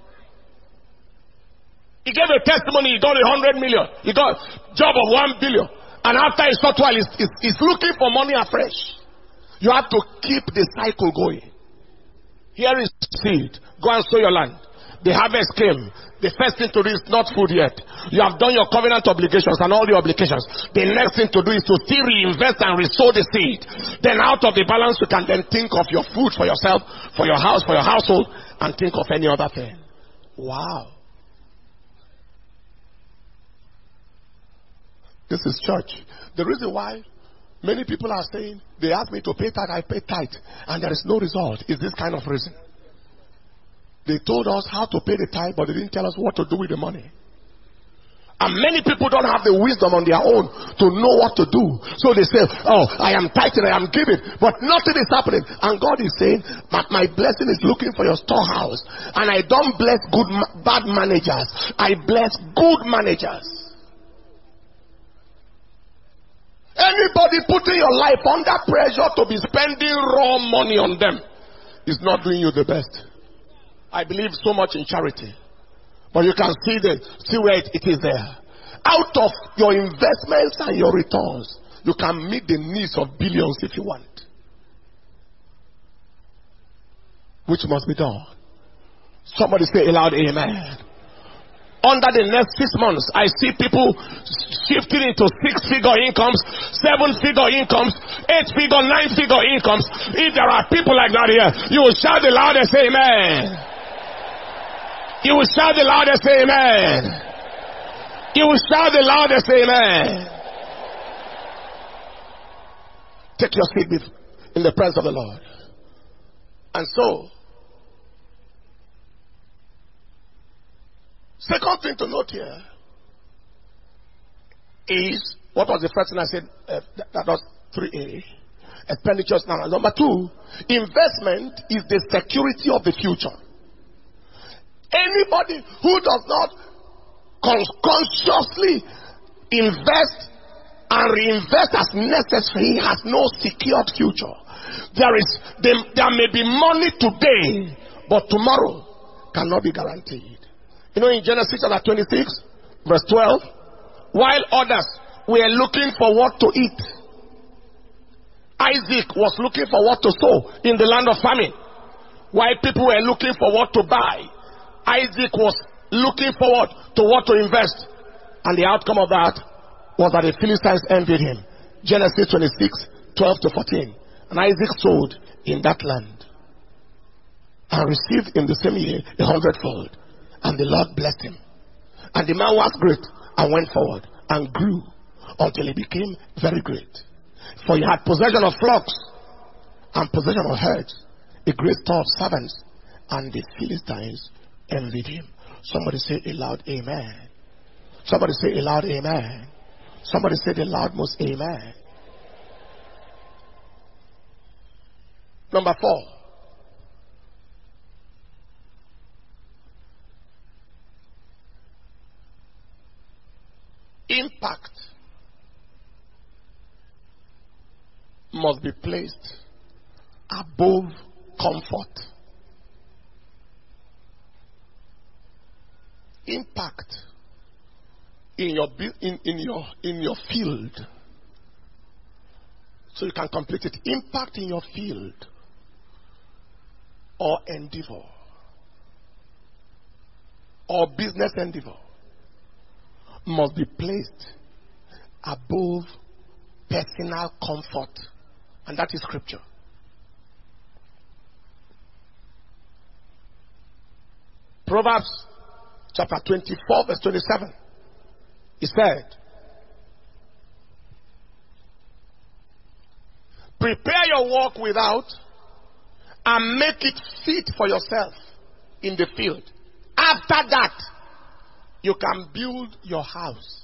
He gave a testimony, he got a hundred million. He got a job of one billion. And after a short while, he's, he's, he's looking for money afresh. You have to keep the cycle going. Here is seed. Go and sow your land. The harvest came. The first thing to do is not food yet. You have done your covenant obligations and all the obligations. The next thing to do is to still reinvest and resow the seed. Then out of the balance, you can then think of your food for yourself, for your house, for your household, and think of any other thing. Wow. This is church. The reason why many people are saying, they ask me to pay tithe, I pay tithe, and there is no result, is this kind of reason. They told us how to pay the tithe, but they didn't tell us what to do with the money. And many people don't have the wisdom on their own to know what to do. So they say, oh, I am tithing, I am giving, but nothing is happening. And God is saying, my, my blessing is looking for your storehouse. And I don't bless good, bad managers. I bless good managers. Anybody putting your life under pressure to be spending raw money on them is not doing you the best. I believe so much in charity. But you can see the see where it, it is there. Out of your investments and your returns, you can meet the needs of billions if you want. Which must be done. Somebody say aloud, amen. Under the next six months, I see people shifting into six-figure incomes, seven-figure incomes, eight-figure, nine-figure incomes. If there are people like that here, you will shout the loudest amen. You will shout the loudest amen. You will shout the loudest amen. Take your seat in the presence of the Lord. And so, second thing to note here is, what was the first thing I said? Uh, that, that was three A. Expenditures now. Number two, investment is the security of the future. Anybody who does not con- consciously invest and reinvest as necessary has no secured future. There is, there, there may be money today, but tomorrow cannot be guaranteed. You know, in Genesis chapter twenty-six, verse twelve, while others were looking for what to eat, Isaac was looking for what to sow in the land of famine. While people were looking for what to buy, Isaac was looking forward to what to invest. And the outcome of that was that the Philistines envied him. Genesis twenty-six, twelve to fourteen. And Isaac sowed in that land and received in the same year a hundredfold. And the Lord blessed him. And the man was great and went forward and grew until he became very great. For he had possession of flocks and possession of herds, a great store of servants, and the Philistines envied him. Somebody say aloud, amen. Somebody say aloud, amen. Somebody say the loudmost amen. Number four. Impact must be placed above comfort. Impact in your in, in your in your field. So you can complete it. Impact in your field or endeavor or business endeavor must be placed above personal comfort. And that is scripture. Proverbs chapter twenty-four verse twenty-seven. He said, prepare your work without and make it fit for yourself in the field. After that, you can build your house.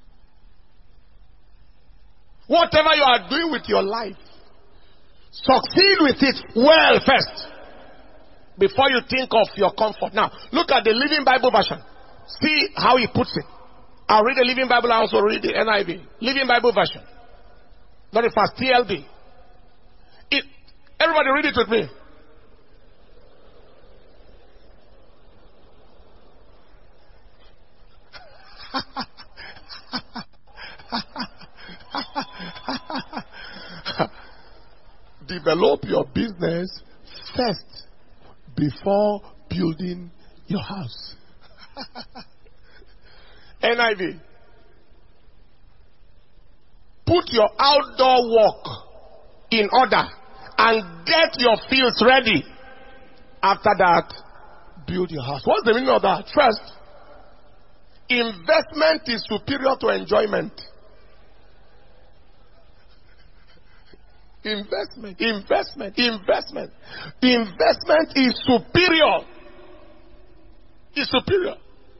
Whatever you are doing with your life, succeed with it well first before you think of your comfort. Now, look at the Living Bible version. See how he puts it. I'll read the Living Bible, I also read the N I V. Living Bible version. Not the fast, T L B. It, everybody read it with me. Develop your business first before building your house. N I V. Put your outdoor work in order and get your fields ready. After that, build your house. What's the meaning of that? First, investment is superior to enjoyment. Investment, investment, investment. Investment is superior. Is superior.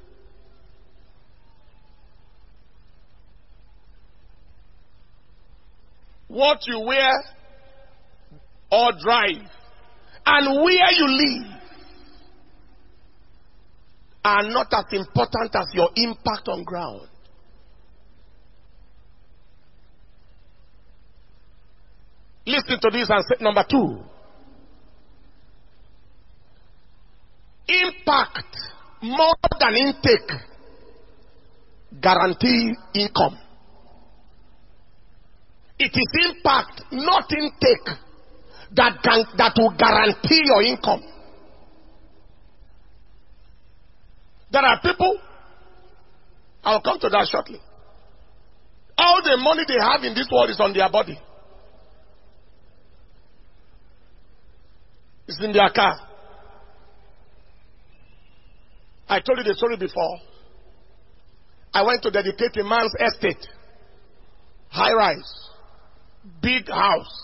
What you wear or drive and where you live are not as important as your impact on ground. Listen to this and say number two. Impact more than intake guarantee income. It is impact, not intake, that can, that will guarantee your income. There are people, I'll come to that shortly. All the money they have in this world is on their body. It's in their car. I told you the story before. I went to dedicate a man's estate. High rise. Big house.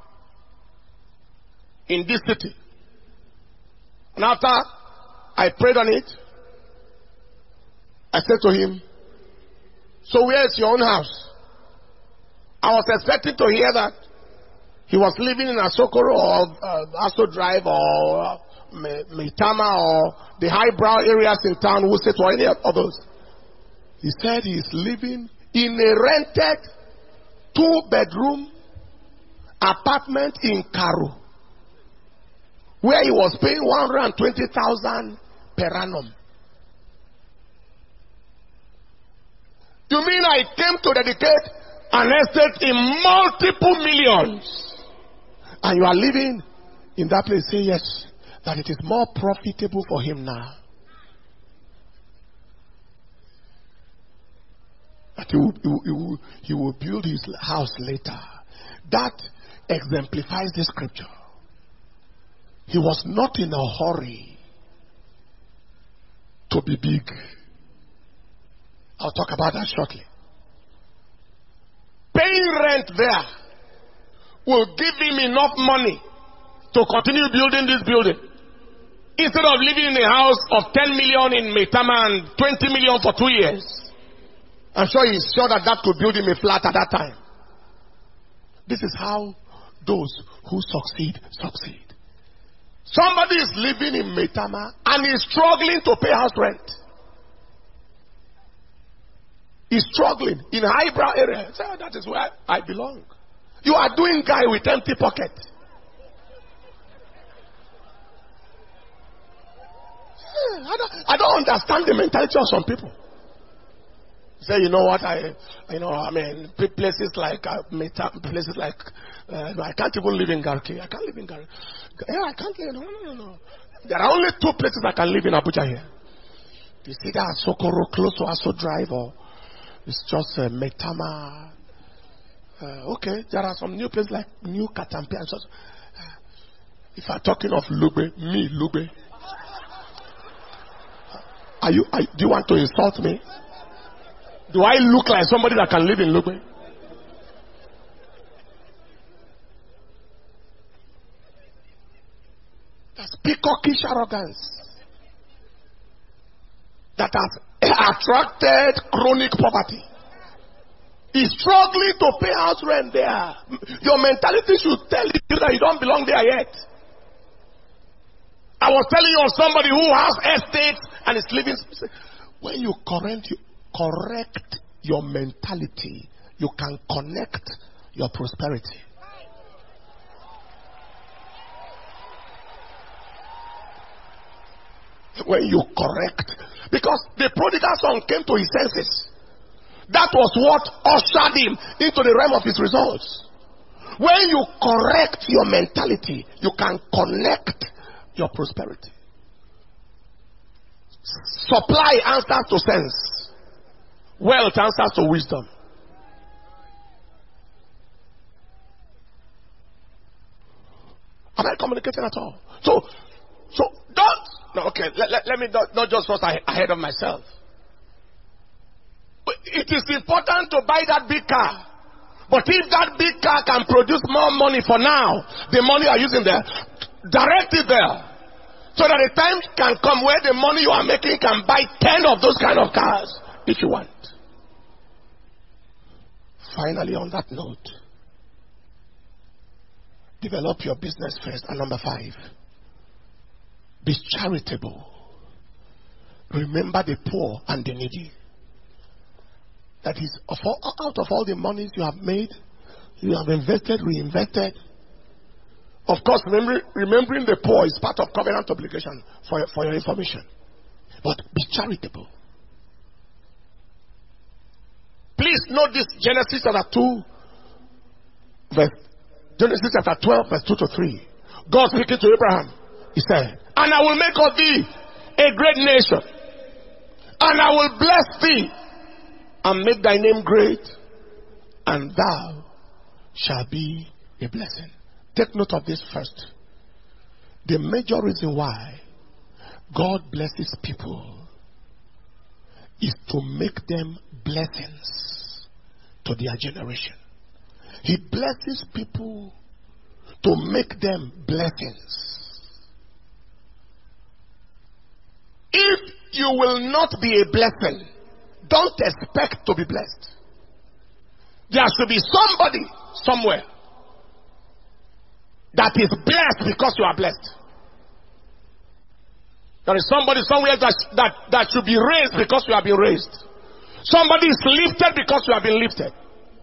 In this city. And after I prayed on it, I said to him, so where is your own house? I was expecting to hear that he was living in Asokoro or uh, Aso Drive or uh, Maitama or the highbrow areas in town, Wuset or any of those. He said he is living in a rented two-bedroom apartment in Karu, where he was paying one hundred twenty thousand per annum. You mean I came to dedicate an estate in multiple millions? And you are living in that place? Say yes, that it is more profitable for him now. That he will, he will, he will, he will build his house later. That exemplifies the scripture. He was not in a hurry to be big. I'll talk about that shortly. Paying rent there will give him enough money to continue building this building. Instead of living in a house of ten million in Maitama and twenty million for two years. I'm sure he's sure that that could build him a flat at that time. This is how those who succeed, succeed. Somebody is living in Maitama and is struggling to pay house rent. He's struggling in highbrow area. So that is where I belong. You are doing guy with empty pocket. I don't, I don't understand the mentality of some people. Say, you know what, I, you know, I mean, places like, uh, places like, uh, I can't even live in Garki. I can't live in Garki. Yeah, I can't live, no, no, no, no. There are only two places I can live in Abuja here. You see that Sokoro close to Aso Drive, or it's just uh, Metama. Uh, okay, there are some new places like New Katampi and such. Uh, if I'm talking of Lugbe, me, Lugbe. Are you, are, do you want to insult me? Do I look like somebody that can live in Lugbe? That's peacockish arrogance that has attracted chronic poverty. He's struggling to pay house rent there. Your mentality should tell you that you don't belong there yet. I was telling you of somebody who has estates and is living. When you correct, you correct your mentality, you can connect your prosperity. When you correct, because the prodigal son came to his senses. That was what ushered him into the realm of his results. When you correct your mentality, you can connect your prosperity. Supply answers to sense. Wealth answers to wisdom. Am I communicating at all? So, so don't. No, okay. Let, let, let me not, not just first ahead of myself. It is important to buy that big car. But if that big car can produce more money for now, the money you are using there, direct it there. So that the time can come where the money you are making can buy ten of those kind of cars if you want. Finally, on that note, develop your business first. And number five, be charitable. Remember the poor and the needy. That is, of all, out of all the monies you have made, you have invested, reinvested. Of course, remember, remembering the poor is part of covenant obligation for your, for your information. But be charitable. Please note this, Genesis chapter two, verse, Genesis chapter twelve, verse two to three. God speaking to Abraham, he said, and I will make of thee a great nation, and I will bless thee, and make thy name great, and thou shalt be a blessing. Take note of this first. The major reason why God blesses people is to make them blessings to their generation. He blesses people to make them blessings. If you will not be a blessing, don't expect to be blessed. There should be somebody somewhere that is blessed because you are blessed. There is somebody somewhere that, that, that should be raised because you have been raised. Somebody is lifted because you have been lifted.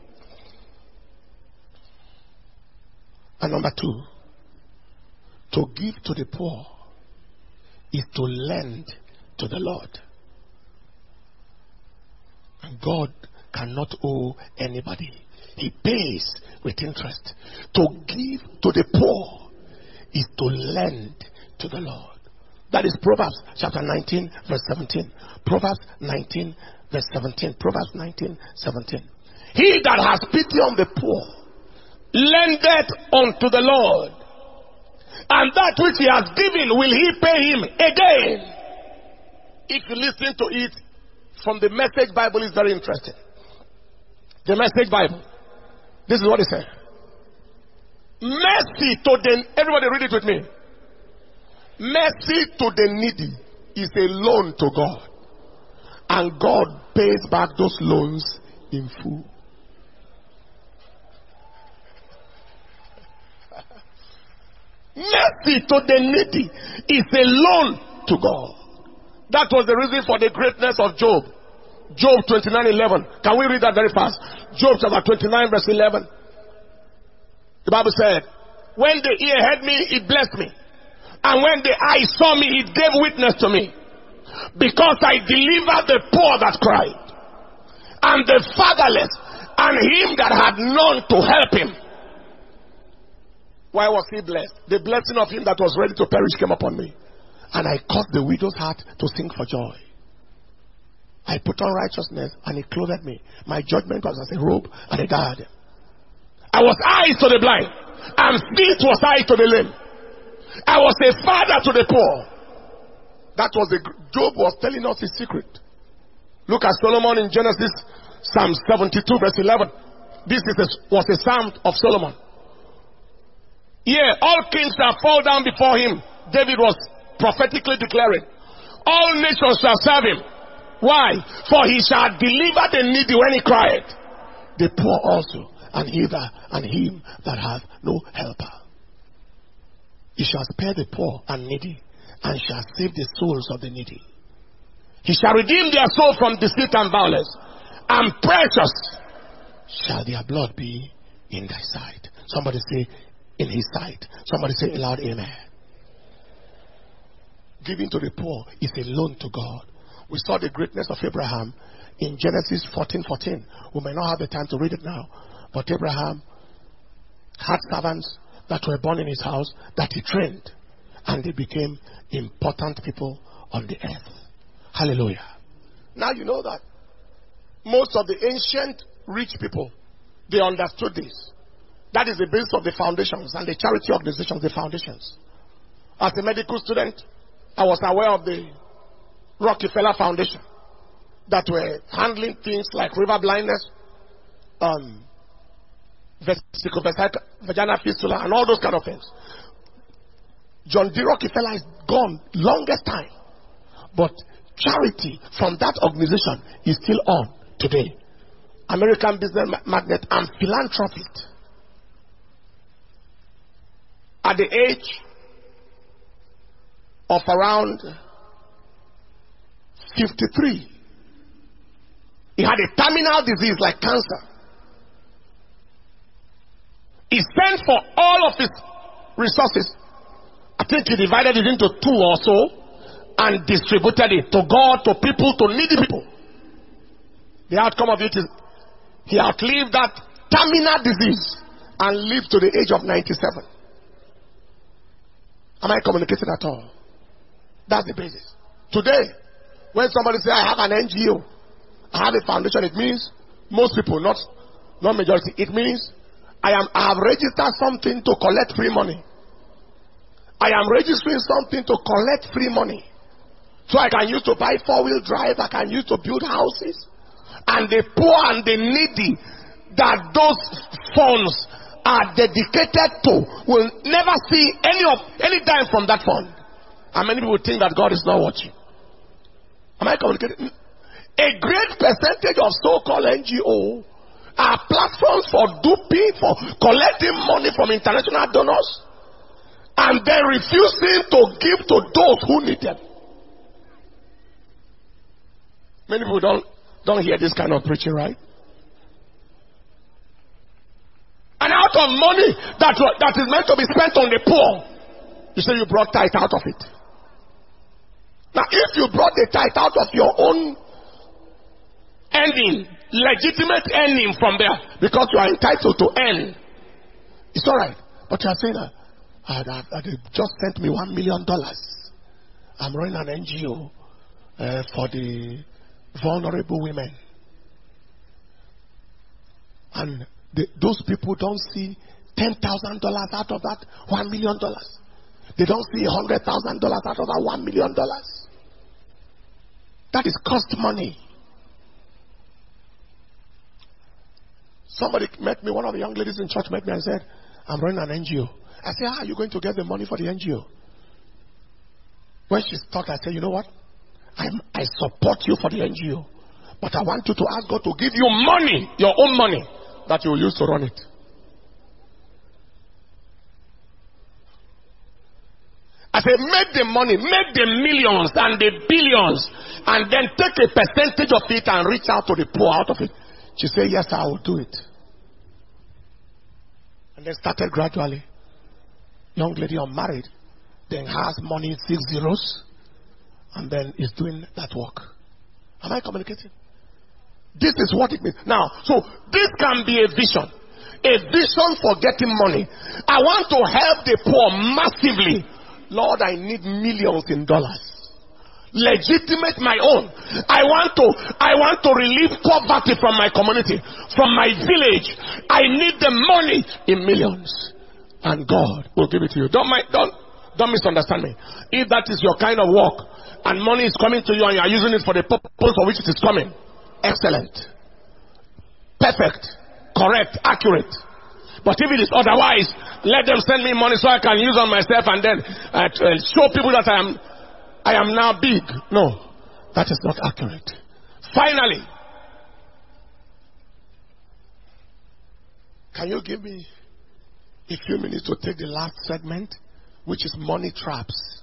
And number two, to give to the poor is to lend to the Lord. And God cannot owe anybody. He pays with interest. To give to the poor is to lend to the Lord. That is Proverbs chapter nineteen, verse seventeen. Proverbs nineteen, verse seventeen. Proverbs nineteen, seventeen. He that has pity on the poor lendeth unto the Lord, and that which he has given will he pay him again. If you listen to it from the Message Bible, is very interesting. The Message Bible. This is what it says. Mercy to the, everybody read it with me. Mercy to the needy is a loan to God. And God pays back those loans in full. Mercy to the needy is a loan to God. That was the reason for the greatness of Job. Job twenty-nine eleven. Can we read that very fast? Job chapter twenty-nine verse eleven. The Bible said, when the ear heard me, it blessed me. And when the eye saw me, it gave witness to me. Because I delivered the poor that cried. and the fatherless, and him that had none to help him. Why was he blessed? The blessing of him that was ready to perish came upon me. And I caused the widow's heart to sing for joy. I put on righteousness, and he clothed me. My judgment was as a robe and a diadem. I was eyes to the blind, and feet was I to the lame. I was a father to the poor. That was the Job was telling us his secret. Look at Solomon in Genesis, Psalm seventy-two, verse eleven. This is a, was a psalm of Solomon. Yeah, all kings shall fall down before him. David was prophetically declaring, all nations shall serve him. Why? For he shall deliver the needy when he cried, the poor also, and hither, and him that hath no helper. He shall spare the poor and needy, and shall save the souls of the needy. He shall redeem their soul from deceit and violence, and precious shall their blood be in thy sight. Somebody say, in his sight. Somebody say aloud, amen. Giving to the poor is a loan to God. We saw the greatness of Abraham in Genesis fourteen fourteen. We may not have the time to read it now, but Abraham had servants that were born in his house that he trained, and they became important people on the earth. Hallelujah. Now you know that most of the ancient rich people, they understood this. That is the basis of the foundations and the charity organizations, the foundations. As a medical student, I was aware of the Rockefeller Foundation that were handling things like river blindness, um, vaginal fistula, and all those kind of things. John D. Rockefeller is gone longest time, but charity from that organization is still on today. American business magnate and philanthropist. At the age of around fifty-three, he had a terminal disease like cancer. He sent for all of his resources. I think he divided it into two or so and distributed it to God, to people, to needy people. The outcome of it is he outlived that terminal disease and lived to the age of ninety-seven. Am I communicating at all? That's the basis. Today, when somebody says, I have an N G O, I have a foundation, it means most people, not, not majority. It means I am I have registered something to collect free money. I am registering something to collect free money. So I can use to buy four-wheel drive, I can use to build houses. And the poor and the needy that those funds are dedicated to will never see any of any dime from that fund. And many people think that God is not watching. Am I communicating? A great percentage of so-called N G O are platforms for duping, for collecting money from international donors, and then refusing to give to those who need them. Many people don't don't hear this kind of preaching, right? And out of money that, that is meant to be spent on the poor, you say you brought tithe out of it. Now, if you brought the tithe out of your own earning, legitimate earning from there, because you are entitled to earn, it's all right. But you are saying that uh, uh, they just sent me one million dollars. I'm running an N G O uh, for the vulnerable women, and the, those people don't see ten thousand dollars out of that one million dollars. They don't see a hundred thousand dollars out of that one million dollars. That is cost money. Somebody met me, one of the young ladies in church met me and said, I'm running an N G O. I said, how are you going to get the money for the N G O? When she talked, I said, you know what? I'm, I support you for the N G O. But I want you to ask God to give you money, your own money, that you will use to run it. I said, make the money, make the millions and the billions, and then take a percentage of it and reach out to the poor out of it. She said, yes, I will do it. And then started gradually. Young lady unmarried, then has money, six zeros, and then is doing that work. Am I communicating? This is what it means. Now, so this can be a vision. A vision for getting money. I want to help the poor massively. Lord, I need millions in dollars. Legitimate my own. I want to, I want to relieve poverty from my community, from my village. I need the money in millions. And God will give it to you. Don't mind, don't, don't misunderstand me. If that is your kind of work, and money is coming to you and you are using it for the purpose for which it is coming, excellent. Perfect. Correct. Accurate. But if it is otherwise, let them send me money so I can use on myself and then uh, show people that I am I am now big. No, that is not accurate. Finally, can you give me a few minutes to take the last segment, which is money traps?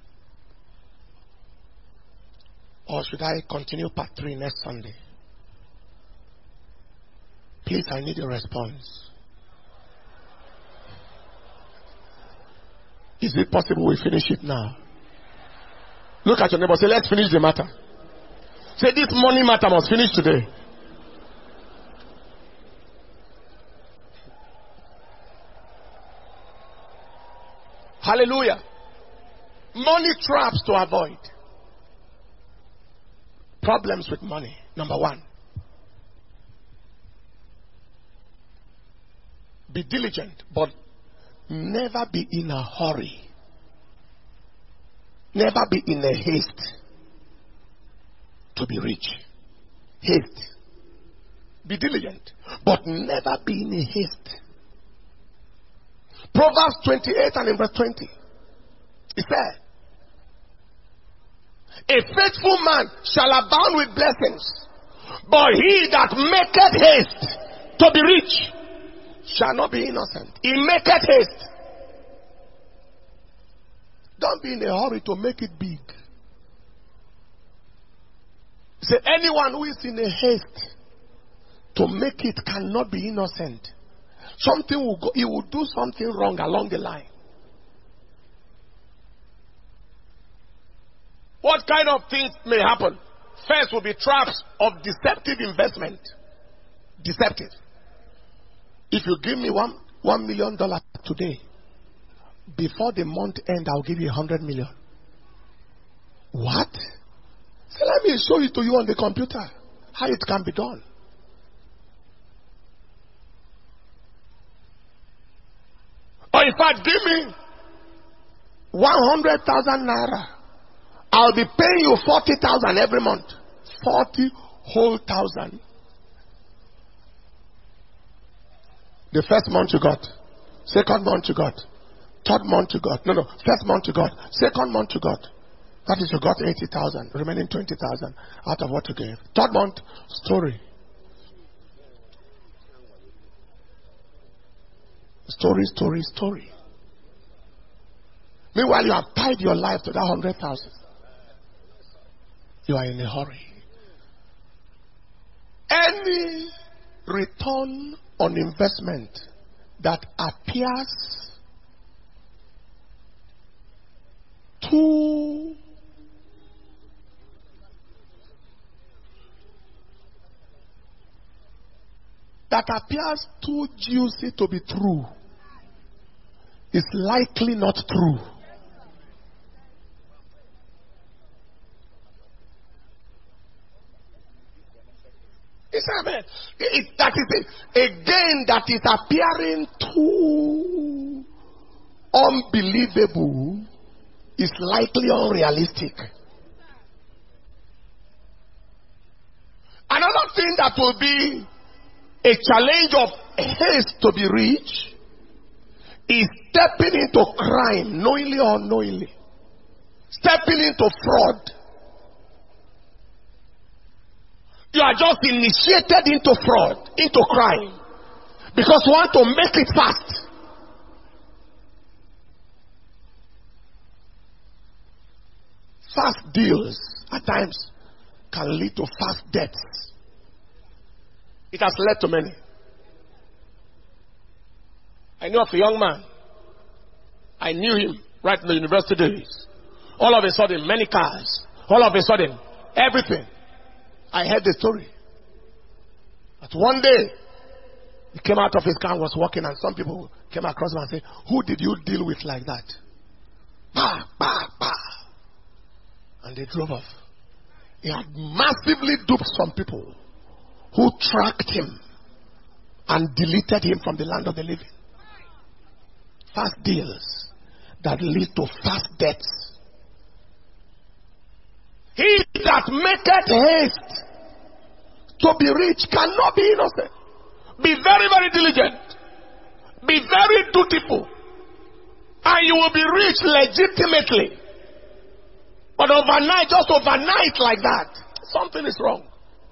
Or should I continue part three next Sunday? Please, I need a response. Is it possible we finish it now? Look at your neighbor. Say, let's finish the matter. Say, this money matter must finish today. Hallelujah. Money traps to avoid. Problems with money. Number one. Be diligent, but never be in a hurry. Never be in a haste to be rich. Haste. Be diligent, but never be in a haste. Proverbs twenty-eight and in verse twenty. It said, a faithful man shall abound with blessings, but he that maketh haste to be rich shall not be innocent. He maketh haste. Don't be in a hurry to make it big. Say, anyone who is in a haste to make it cannot be innocent. Something will go, he will do something wrong along the line. What kind of things may happen? First will be traps of deceptive investment. Deceptive. If you give me one one million dollars today, before the month end, I'll give you a hundred million. What? So let me show it to you on the computer how it can be done. Or in fact, give me one hundred thousand naira. I'll be paying you forty thousand every month. Forty whole thousand. The first month you got, second month you got, third month you got. No, no, first month you got, second month you got. That is, you got eighty thousand, remaining twenty thousand out of what you gave. Third month, story. Story, story, story. Meanwhile, you have tied your life to that hundred thousand. You are in a hurry. Any return on investment that appears too that appears too juicy to be true is likely not true. It's, it, it, that is a, a gain that is appearing too unbelievable is likely unrealistic. Another thing that will be a challenge of haste to be rich is stepping into crime, knowingly or unknowingly. Stepping into fraud. You are just initiated into fraud, into crime, because you want to make it fast. Fast deals at times can lead to fast deaths. It has led to many. I know of a young man. I knew him right in the university days. All of a sudden, many cars. All of a sudden, everything. I heard the story. But one day, he came out of his car and was walking, and some people came across him and said, who did you deal with like that? Bah, bah, bah. And they drove off. He had massively duped some people who tracked him and deleted him from the land of the living. Fast deals that lead to fast deaths. He that maketh haste to be rich cannot be innocent. Be very, very diligent. Be very dutiful. And you will be rich legitimately. But overnight, just overnight like that, something is wrong.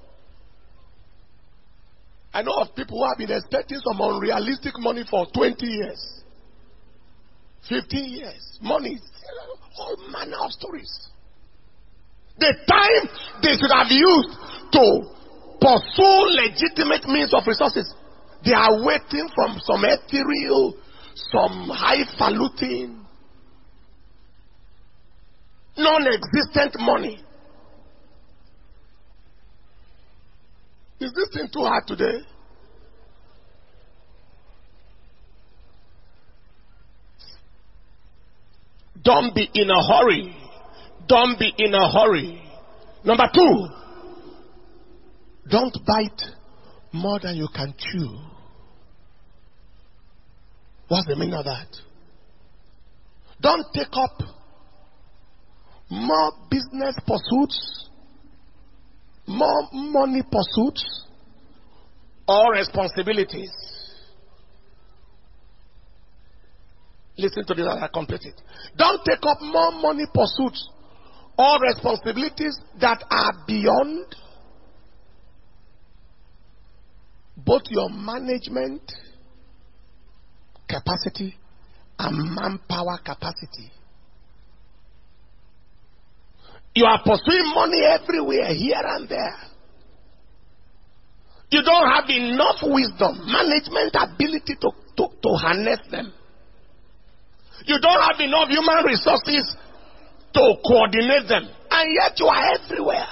I know of people who have been expecting some unrealistic money for twenty years. fifteen years. Money. All manner of stories. The time they should have used to pursue legitimate means of resources, they are waiting from some ethereal, some highfalutin, non-existent money. Is this thing too hard today? Don't be in a hurry. Don't be in a hurry. Number two, don't bite more than you can chew. What's the meaning of that? Don't take up more business pursuits, more money pursuits, or responsibilities. Listen to this as I complete it. Don't take up more money pursuits or responsibilities that are beyond both your management capacity and manpower capacity. You are pursuing money everywhere, here and there. You don't have enough wisdom, management ability to, to, to harness them. You don't have enough human resources to coordinate them. And yet you are everywhere.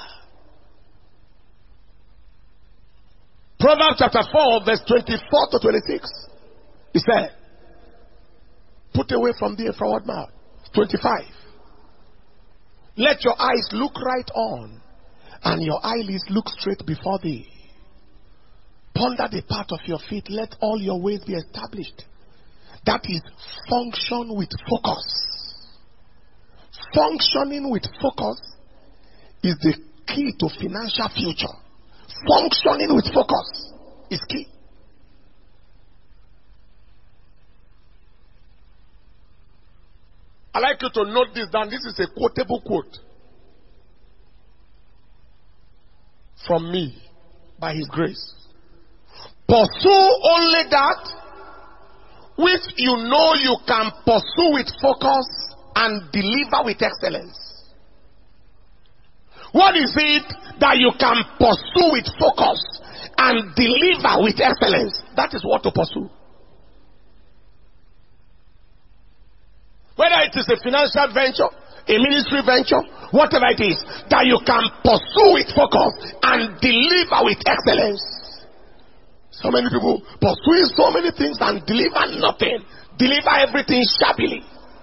Proverbs chapter four, verse twenty-four to twenty-six. He said, put away from thee a forward mouth. twenty-five. Let your eyes look right on, and your eyelids look straight before thee. Ponder the path of your feet. Let all your ways be established. That is function with focus. Functioning with focus is the key to financial future. Functioning with focus is key. I'd like you to note this down. This is a quotable quote from me by His grace. Pursue only that which you know you can pursue with focus and deliver with excellence. What is it that you can pursue with focus and deliver with excellence? That is what to pursue. Whether it is a financial venture, a ministry venture, whatever it is, that you can pursue with focus and deliver with excellence. So many people pursuing so many things and deliver nothing. Deliver everything shabbily.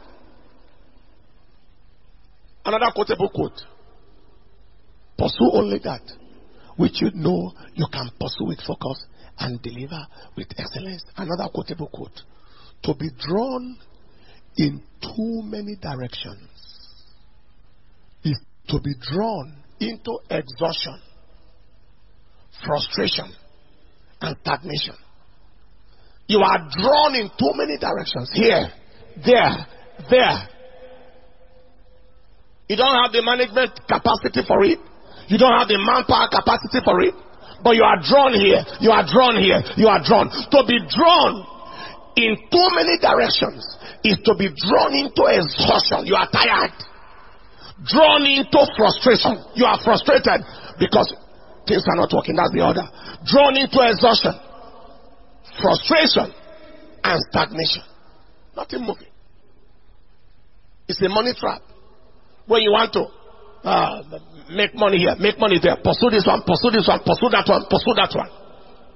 Another quotable quote. Pursue only that which you know you can pursue with focus and deliver with excellence. Another quotable quote. To be drawn in too many directions is to be drawn into exhaustion, frustration, and stagnation. You are drawn in too many directions. Here, there, there. You don't have the management capacity for it. You don't have the manpower capacity for it. But you are drawn here. You are drawn here. You are drawn. To be drawn in too many directions is to be drawn into exhaustion. You are tired. Drawn into frustration. You are frustrated because things are not working. That's the order. Drawn into exhaustion, frustration, and stagnation. Nothing moving. It's a money trap. When you want to uh, make money here, make money there, pursue this one, pursue this one, pursue that one, pursue that one.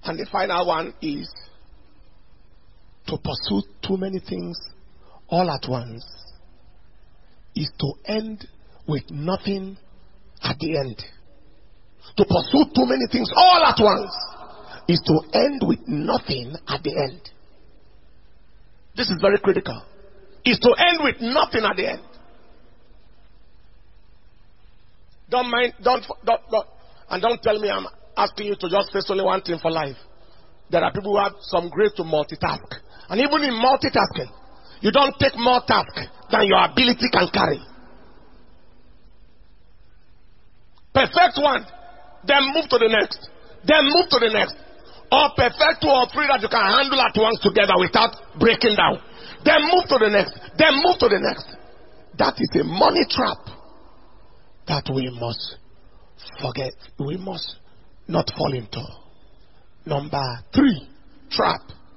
And the final one is to pursue too many things all at once is to end with nothing at the end. To pursue too many things all at once is to end with nothing at the end. This is very critical. Is to end with nothing at the end. Don't mind, don't, don't, don't, and don't tell me I'm asking you to just face only one thing for life. There are people who have some grace to multitask. And even in multitasking, you don't take more task than your ability can carry. Perfect one, then move to the next. Then move to the next. Or perfect two or three that you can handle at once together without breaking down. Then move to the next. Then move to the next. That is a money trap that we must forget. We must not fall into. Number three, trap.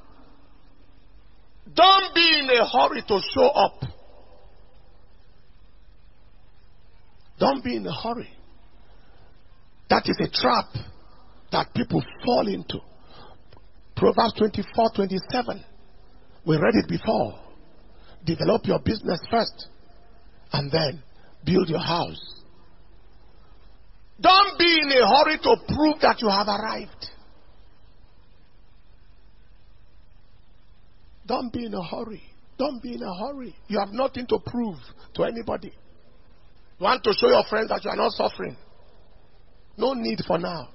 Don't be in a hurry to show up. Don't be in a hurry. That is a trap that people fall into. Proverbs twenty-four twenty-seven. We read it before. Develop your business first and then build your house. Don't be in a hurry to prove that you have arrived. Don't be in a hurry. Don't be in a hurry. You have nothing to prove to anybody. You want to show your friends that you are not suffering. No need for now.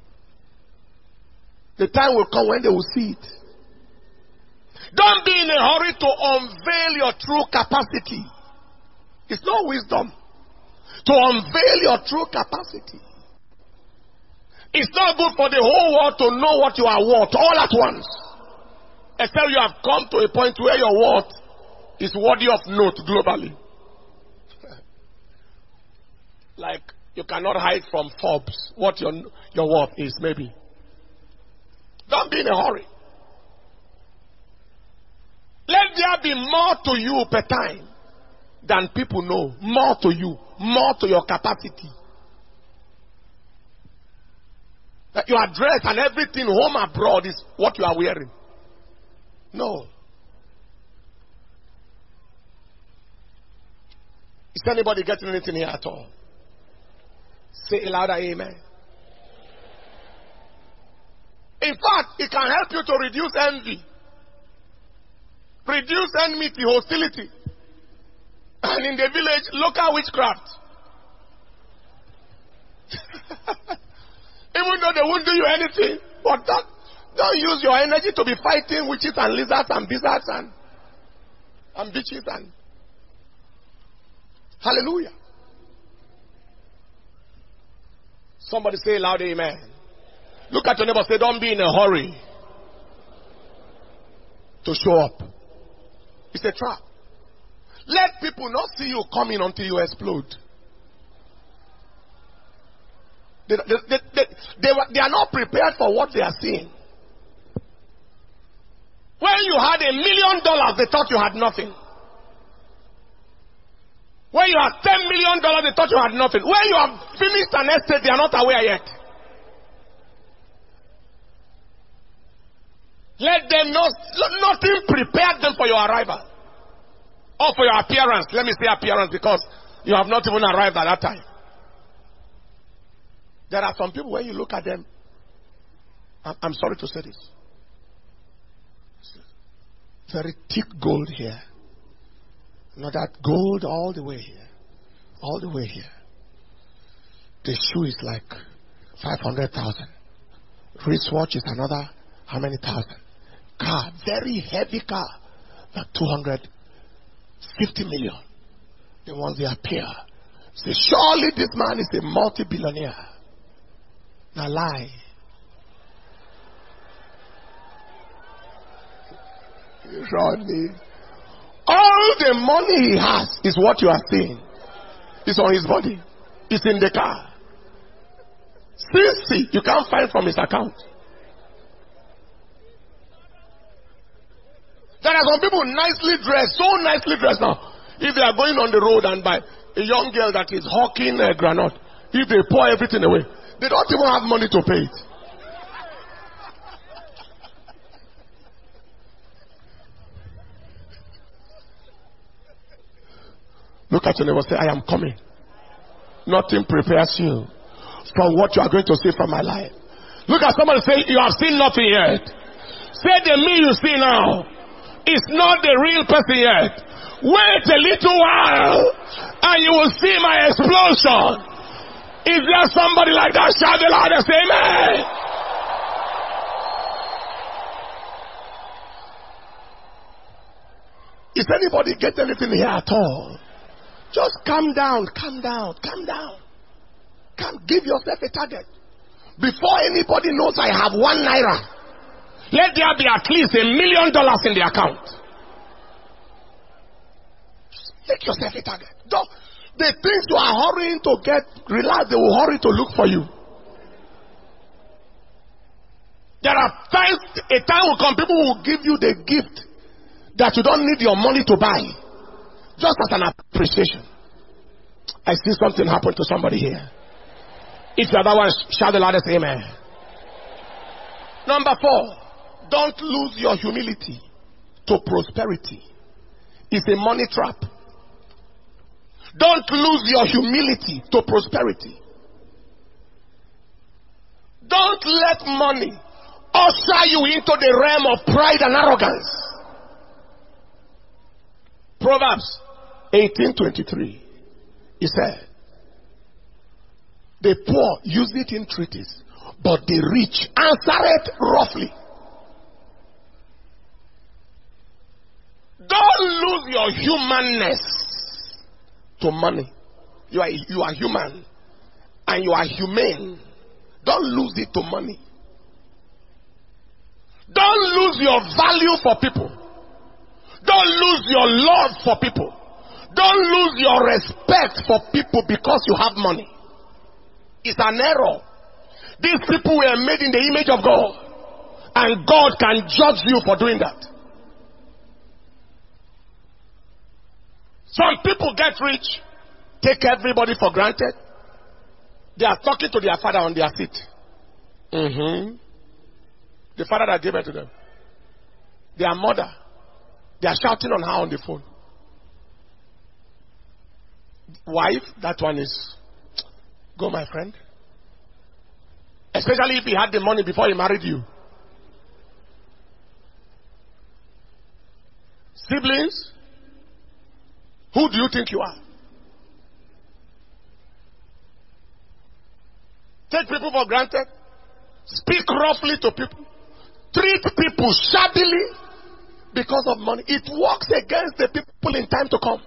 The time will come when they will see it. Don't be in a hurry to unveil your true capacity. It's not wisdom to unveil your true capacity. It's not good for the whole world to know what you are worth all at once. Except you have come to a point where your worth is worthy of note globally. Like you cannot hide from Forbes what your, your worth is, maybe. Don't be in a hurry. Let there be more to you per time than people know. More to you. More to your capacity. That your address and everything home abroad is what you are wearing. No. Is anybody getting anything here at all? Say it louder, amen. In fact, it can help you to reduce envy. Reduce enmity, hostility. And in the village, local witchcraft. Even though they won't do you anything, but that, don't use your energy to be fighting witches and lizards and buzzards and, and bitches and... Hallelujah. Somebody say loud amen. Look at your neighbor, say don't be in a hurry to show up. It's a trap. Let people not see you coming until you explode. They, they, they, they, they, they are not prepared for what they are seeing. When you had a million dollars, they thought you had nothing. When you had ten million dollars, they thought you had nothing. When you have finished an estate, they are not aware yet. Let them not, nothing prepared them for your arrival. Or for your appearance. Let me say appearance because you have not even arrived at that time. There are some people, when you look at them, I'm, I'm sorry to say this. Very thick gold here. Not that gold all the way here. All the way here. The shoe is like five hundred thousand. Wristwatch is another, how many thousand? Car, very heavy car. Like two hundred fifty million. Then once they appear, say, surely this man is a multi-billionaire. Now lie. Rodney. All the money he has is what you are seeing. It's on his body. It's in the car. See, you can't find from his account. There are some people nicely dressed, so nicely dressed now. If they are going on the road and by a young girl that is hawking a granite, if they pour everything away, they don't even have money to pay it. Look at your neighbor, say, I am coming. Nothing prepares you from what you are going to see from my life. Look at somebody, say, you have seen nothing yet. Say, the me you see now is not the real person yet. Wait a little while and you will see my explosion. Is there somebody like that? Shout the loudest, amen. Is anybody get anything here at all? Just calm down, calm down, calm down. Calm, give yourself a target. Before anybody knows I have one naira, let there be at least a million dollars in the account. Just make yourself a target. Don't, the things you are hurrying to get, relax, they will hurry to look for you. There are times, a time will come, people will give you the gift that you don't need your money to buy, just as an appreciation. I see something happen to somebody here. If you're that one, shout the loudest amen. Number four, don't lose your humility to prosperity. It's a money trap. Don't lose your humility to prosperity. Don't let money usher you into the realm of pride and arrogance. Proverbs eighteen twenty-three. He said, the poor use it in treaties, but the rich answer it roughly. Don't lose your humanness to money. You are, you are human and you are humane. Don't lose it to money. Don't lose your value for people. Don't lose your love for people. Don't lose your respect for people because you have money. It's an error. These people were made in the image of God, and God can judge you for doing that. Some people get rich, take everybody for granted. They are talking to their father on their seat. Mm-hmm. The father that gave it to them. Their mother. They are shouting on her on the phone. Wife, that one is, go my friend. Especially if he had the money before he married you. Siblings, who do you think you are? Take people for granted. Speak roughly to people. Treat people shabbily because of money. It works against the people in time to come.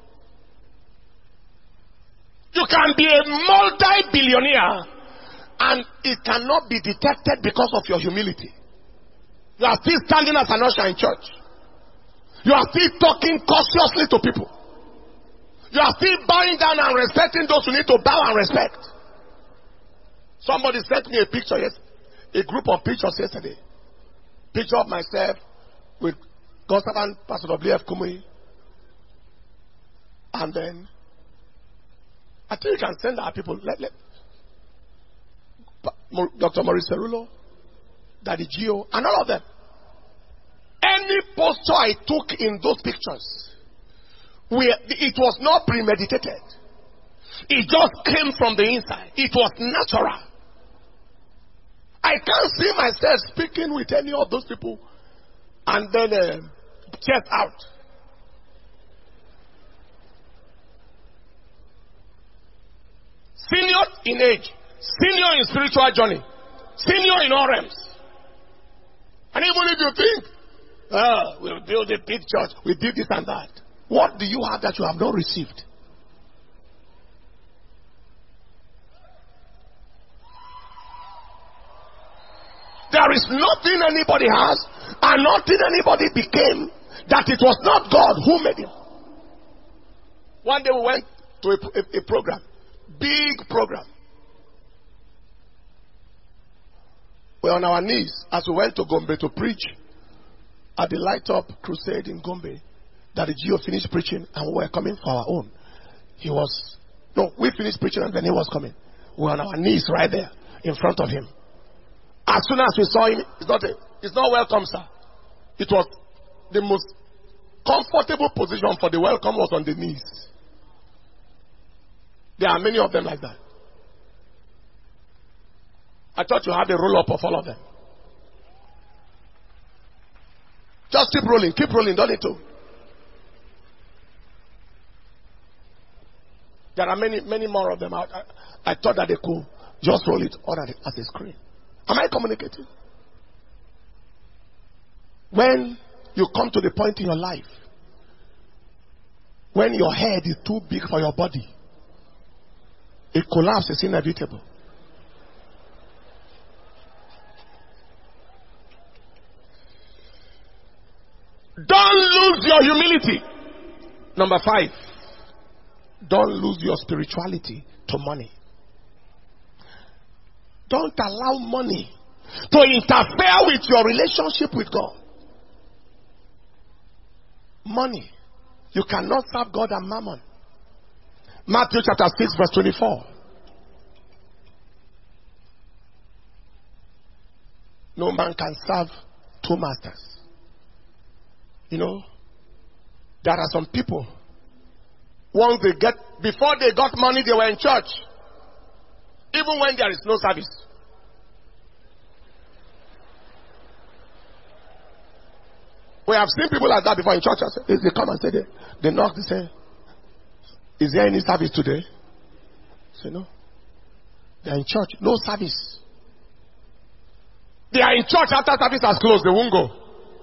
You can be a multi-billionaire and it cannot be detected because of your humility. You are still standing as an usher in church. You are still talking cautiously to people. You are still bowing down and respecting those who need to bow and respect. Somebody sent me a picture yesterday, a group of pictures yesterday. Picture of myself with God's servant Pastor W F Kumuyi. And then I think you can send our people. Let, let, Doctor Maurice Cerulo, Daddy Gio, and all of them. Any posture I took in those pictures, we, it was not premeditated. It just came from the inside. It was natural. I can't see myself speaking with any of those people and then uh, chest out. Senior in age, senior in spiritual journey, senior in all realms. And even if you think, oh, we'll build a big church, we did this and that. What do you have that you have not received? There is nothing anybody has and nothing anybody became that it was not God who made him. One day we went to a, a, a program, big program. We were on our knees as we went to Gombe to preach at the Light Up Crusade in Gombe. That the Gio finished preaching and we were coming for our own. He was, no, we finished preaching and then he was coming. We were on our knees right there in front of him. As soon as we saw him, it's not a, it's not welcome, sir. It was the most comfortable position for the welcome was on the knees. There are many of them like that. I thought you had a roll up of all of them. Just keep rolling, keep rolling, don't need to. There are many, many more of them out. I, I thought that they could just roll it on as a screen. Am I communicating? When you come to the point in your life when your head is too big for your body, a collapse is inevitable. Don't lose your humility. Number five, don't lose your spirituality to money. Don't allow money to interfere with your relationship with God. Money. You cannot serve God and mammon. Matthew chapter six verse twenty-four. No man can serve two masters. You know, there are some people, once they get, before they got money, they were in church. Even when there is no service. We have seen people like that before in churches. They come and say, they, they knock, they say, is there any service today? Say, no. They are in church, no service. They are in church after service has closed, they won't go.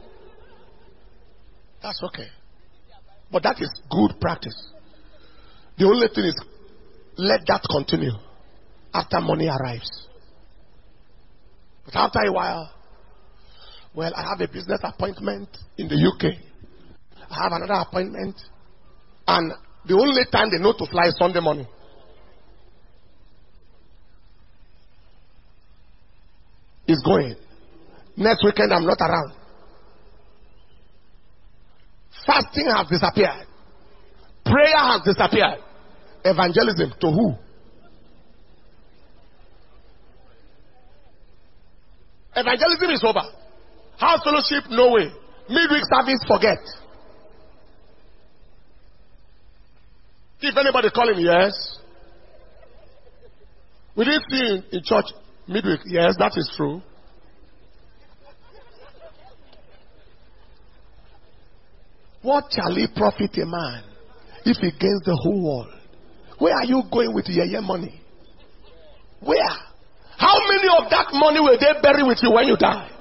That's okay. But that is good practice. The only thing is, let that continue after money arrives. But after a while, well, I have a business appointment in the U K. I have another appointment. And the only time they know to fly is Sunday morning. It's going. Next weekend, I'm not around. Fasting has disappeared. Prayer has disappeared. Evangelism to who? Evangelism is over. House fellowship, no way. Midweek service, forget. If anybody calling, yes. We didn't see in, in church midweek. Yes, that is true. What shall it profit a man if he gains the whole world? Where are you going with your year money? Where? How many of that money will they bury with you when you die?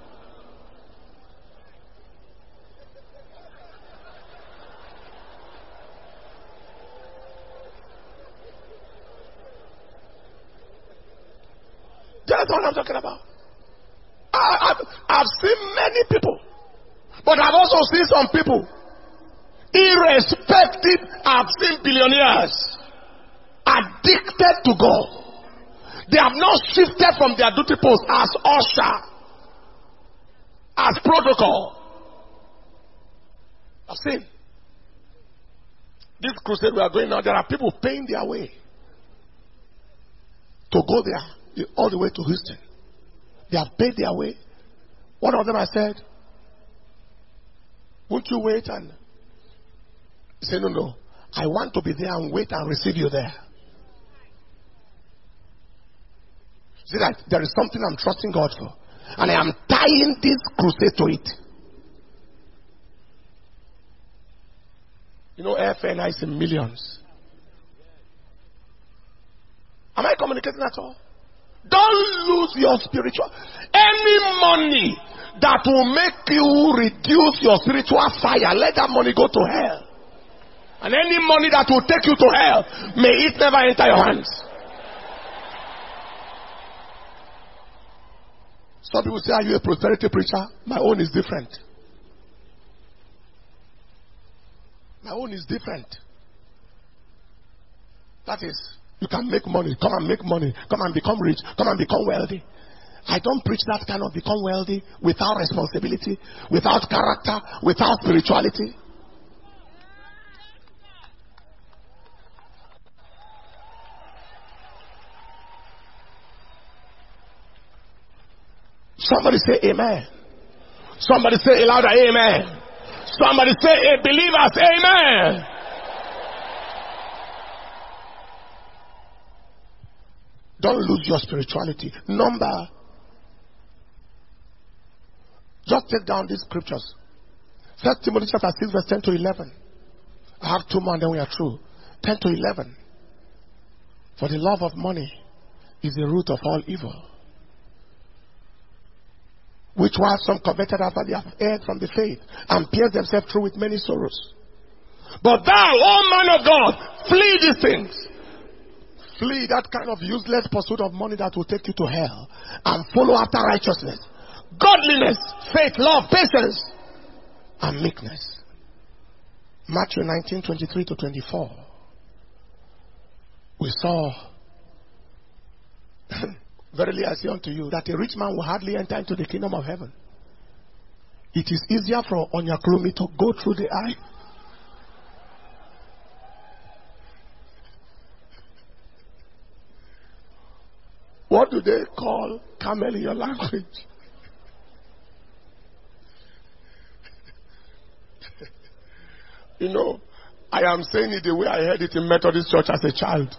That's what I'm talking about. I, I've, I've seen many people. But I've also seen some people, irrespective, I've seen billionaires addicted to God. They have not shifted from their duty post as usher, as protocol. I've seen. This crusade we are going now, there are people paying their way to go there, all the way to Houston. They have paid their way. One of them I said, won't you wait and say, no, no. I want to be there and wait and receive you there. See that there is something I'm trusting God for. And I am tying this crusade to it. You know, airfare now is in millions. Am I communicating at all? Don't lose your spiritual. Any money that will make you reduce your spiritual fire, let that money go to hell. And any money that will take you to hell, may it never enter your hands. Some people say, are you a prosperity preacher? My own is different. My own is different. That is, you can make money, come and make money, come and become rich, come and become wealthy. I don't preach that kind of become wealthy without responsibility, without character, without spirituality. Somebody say amen. Somebody say louder amen. Somebody say a believer say amen. Don't lose your spirituality. Number, just take down these scriptures. First Timothy chapter six, verse ten to eleven. I have two more and then we are through. ten to eleven. For the love of money is the root of all evil, which while some coveted after they have erred from the faith, and pierced themselves through with many sorrows. But thou, O man of God, flee these things. Flee that kind of useless pursuit of money that will take you to hell, and follow after righteousness, godliness, faith, love, patience, and meekness. Matthew nineteen, twenty-three to twenty-four. We saw, verily I say unto you, that a rich man will hardly enter into the kingdom of heaven. It is easier for Onyaklumi to go through the eye. What do they call camel in your language? You know, I am saying it the way I heard it in Methodist Church as a child.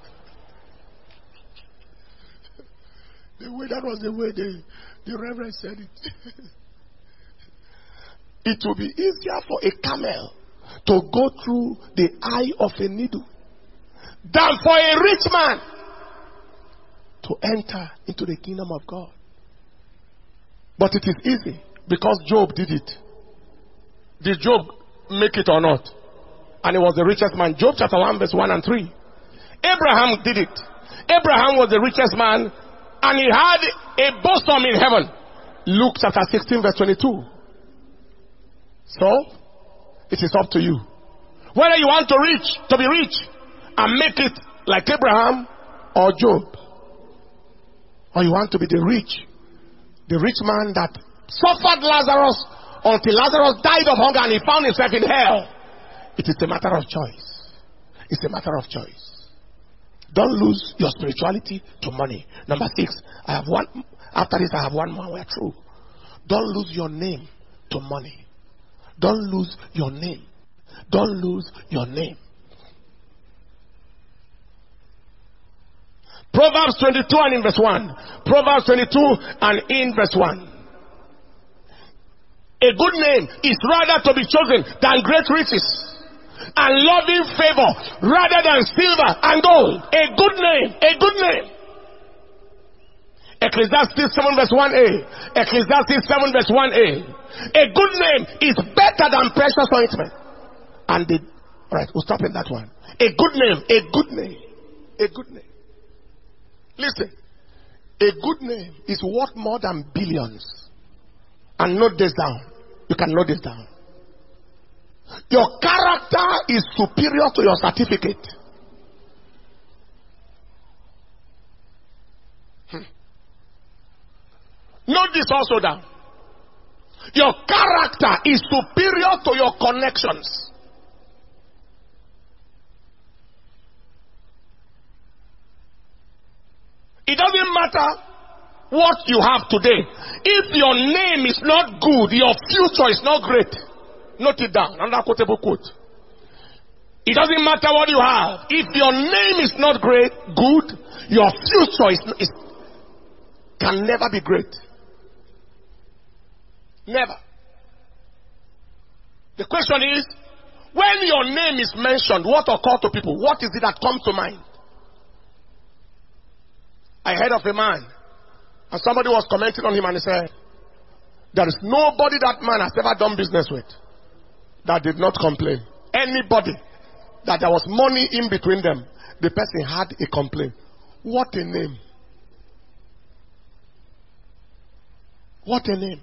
The way that was the way the, the Reverend said it. It will be easier for a camel to go through the eye of a needle than for a rich man to enter into the kingdom of God. But it is easy because Job did it. Did Job make it or not? And he was the richest man. Job chapter one, verse one and three. Abraham did it. Abraham was the richest man, and he had a bosom in heaven. Luke chapter sixteen, verse twenty-two. So, it is up to you. Whether you want to reach, to be rich, and make it like Abraham or Job. Or you want to be the rich, the rich man that suffered Lazarus until Lazarus died of hunger and he found himself in hell. It is a matter of choice. It's a matter of choice. Don't lose your spirituality to money. Number six, I have one. After this, I have one more. We're through. Don't lose your name to money. Don't lose your name. Don't lose your name. Proverbs twenty-two and in verse one. Proverbs twenty-two and in verse one. A good name is rather to be chosen than great riches, and loving favor rather than silver and gold. A good name, a good name. Ecclesiastes seven verse one a. Ecclesiastes seven verse one a. A good name is better than precious ointment. And the, alright, we'll stop in that one. A good name, a good name, a good name. Listen, a good name is worth more than billions. And note this down. You can note this down. Your character is superior to your certificate. Hmm. Note this also down. Your character is superior to your connections. It doesn't matter what you have today. If your name is not good, your future is not great. Note it down. Another quotable quote. It doesn't matter what you have. If your name is not great, good, your future is, is can never be great. Never. The question is, when your name is mentioned, what occurs to people? What is it that comes to mind? I heard of a man, and somebody was commenting on him, and he said, there is nobody that man has ever done business with that did not complain. Anybody that there was money in between them, the person had a complaint. What a name. What a name.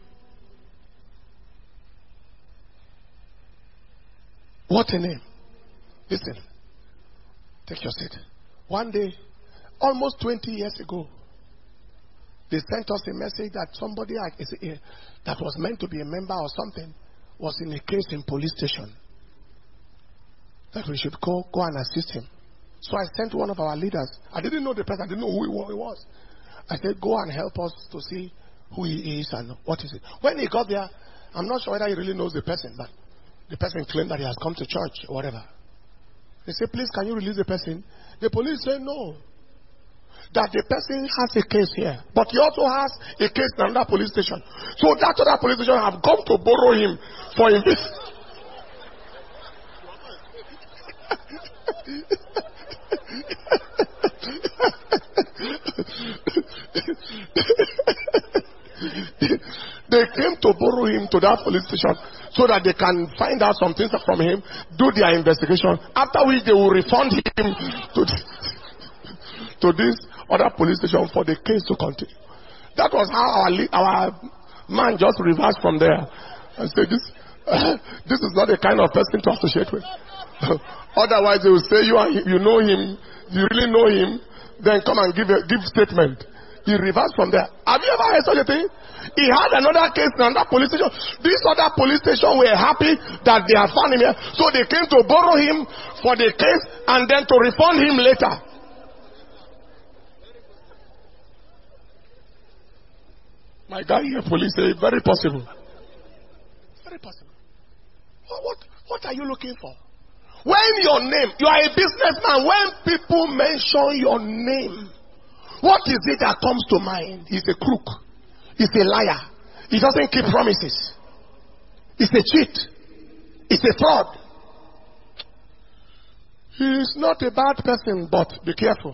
What a name. Listen. Take your seat. One day, almost twenty years ago, they sent us a message that somebody that was meant to be a member or something was in a case in police station. That we should go, go and assist him. So I sent one of our leaders. I didn't know the person. I didn't know who he was. I said, go and help us to see who he is and what is it. When he got there, I'm not sure whether he really knows the person, but the person claimed that he has come to church or whatever. They said, please, can you release the person? The police said, no. that the person has a case here, but he also has a case in another police station. So that other police station have come to borrow him for invest. They came to borrow him to that police station so that they can find out some things from him, do their investigation, after which they will refund him to, to this other police station for the case to continue. That was how our, our man just reversed from there and said, this, uh, this is not the kind of person to associate with. Otherwise they will say, you, are, you know him, you really know him, then come and give a give statement. He reversed from there. Have you ever heard such a thing? He had another case in another police station. This other police station were happy that they had found him here. So they came to borrow him for the case and then to refund him later. My guy here, police say, very possible. Very possible. What, what, what are you looking for? When your name, you are a businessman, when people mention your name, what is it that comes to mind? He's a crook. He's a liar. He doesn't keep promises. He's a cheat. He's a fraud. He's not a bad person, but be careful.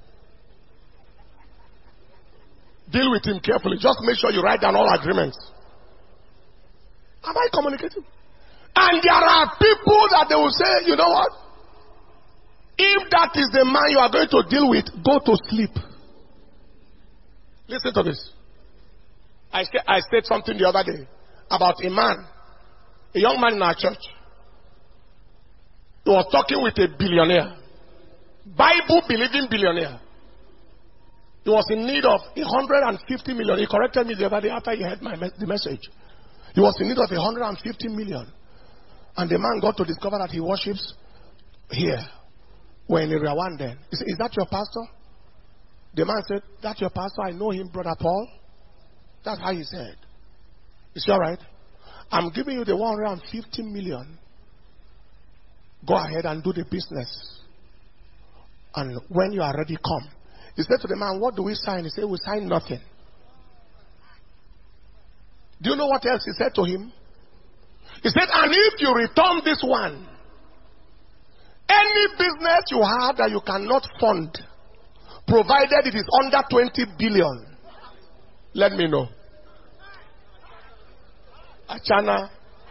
Deal with him carefully. Just make sure you write down all agreements. Am I communicating? And there are people that they will say, you know what? If that is the man you are going to deal with, go to sleep. Listen to this. I, I said something the other day about a man, a young man in our church. He was talking with a billionaire, Bible-believing billionaire. He was in need of one hundred fifty million. He corrected me the other day after he heard my me- the message. He was in need of one hundred fifty million. And the man got to discover that he worships here. We're in area one then. He said, is that your pastor? The man said, that's your pastor. I know him, Brother Paul. That's how he said. Is he alright? I'm giving you the one hundred fifty million. Go ahead and do the business. And when you are ready, come. He said to the man, what do we sign? He said, we sign nothing. Do you know what else he said to him? He said, and if you return this one, any business you have that you cannot fund, provided it is under twenty billion, let me know. Achana.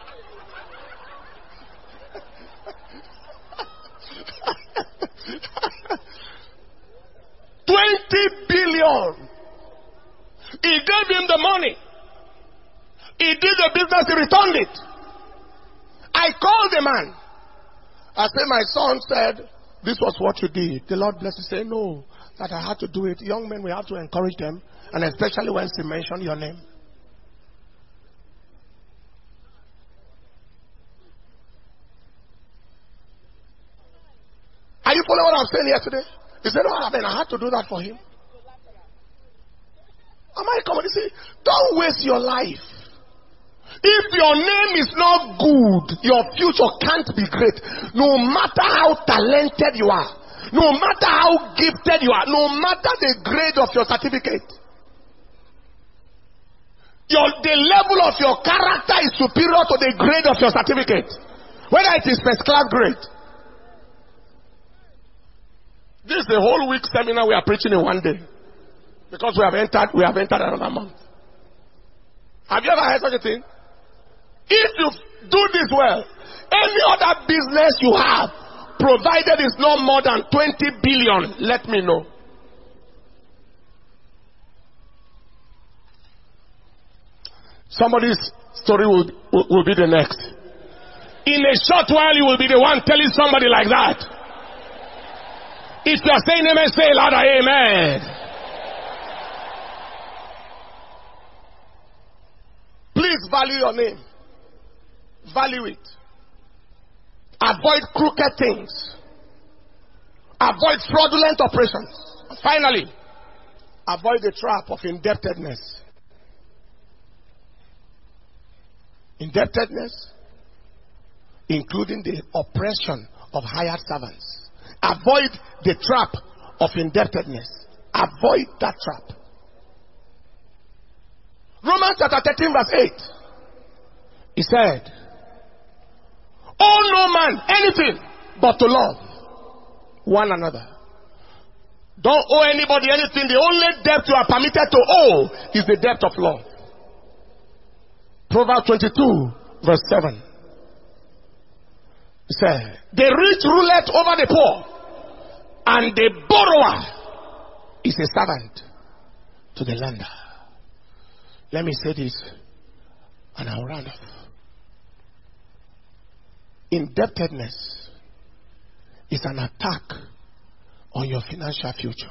twenty billion. He gave him the money. He did the business, he returned it. I called the man. I said, my son said, this was what you did. The Lord bless you. Say, no, that I had to do it. Young men, we have to encourage them. And especially when they mention your name. Are you following what I'm saying here today? He said, no, I mean, I had to do that for him. Am I coming? You see, don't waste your life. If your name is not good, your future can't be great. No matter how talented you are, no matter how gifted you are, no matter the grade of your certificate, your, the level of your character is superior to the grade of your certificate. Whether it is first class grade. This is the whole week seminar we are preaching in one day. Because we have entered, we have entered another month. Have you ever heard such a thing? If you do this well, any other business you have, provided it's not more than twenty billion, let me know. Somebody's story will, will, will be the next. In a short while, you will be the one telling somebody like that. If you are saying amen, say louder, amen. Please value your name. Value it. Avoid crooked things. Avoid fraudulent operations. Finally, avoid the trap of indebtedness. Indebtedness, including the oppression of hired servants. Avoid the trap of indebtedness. Avoid that trap. Romans chapter thirteen verse eight. He said, owe no man anything but to love one another. Don't owe anybody anything. The only debt you are permitted to owe is the debt of love. Proverbs twenty-two verse seven. He said, the rich ruleth over the poor, and the borrower is a servant to the lender. Let me say this, and I'll round off. Indebtedness is an attack on your financial future.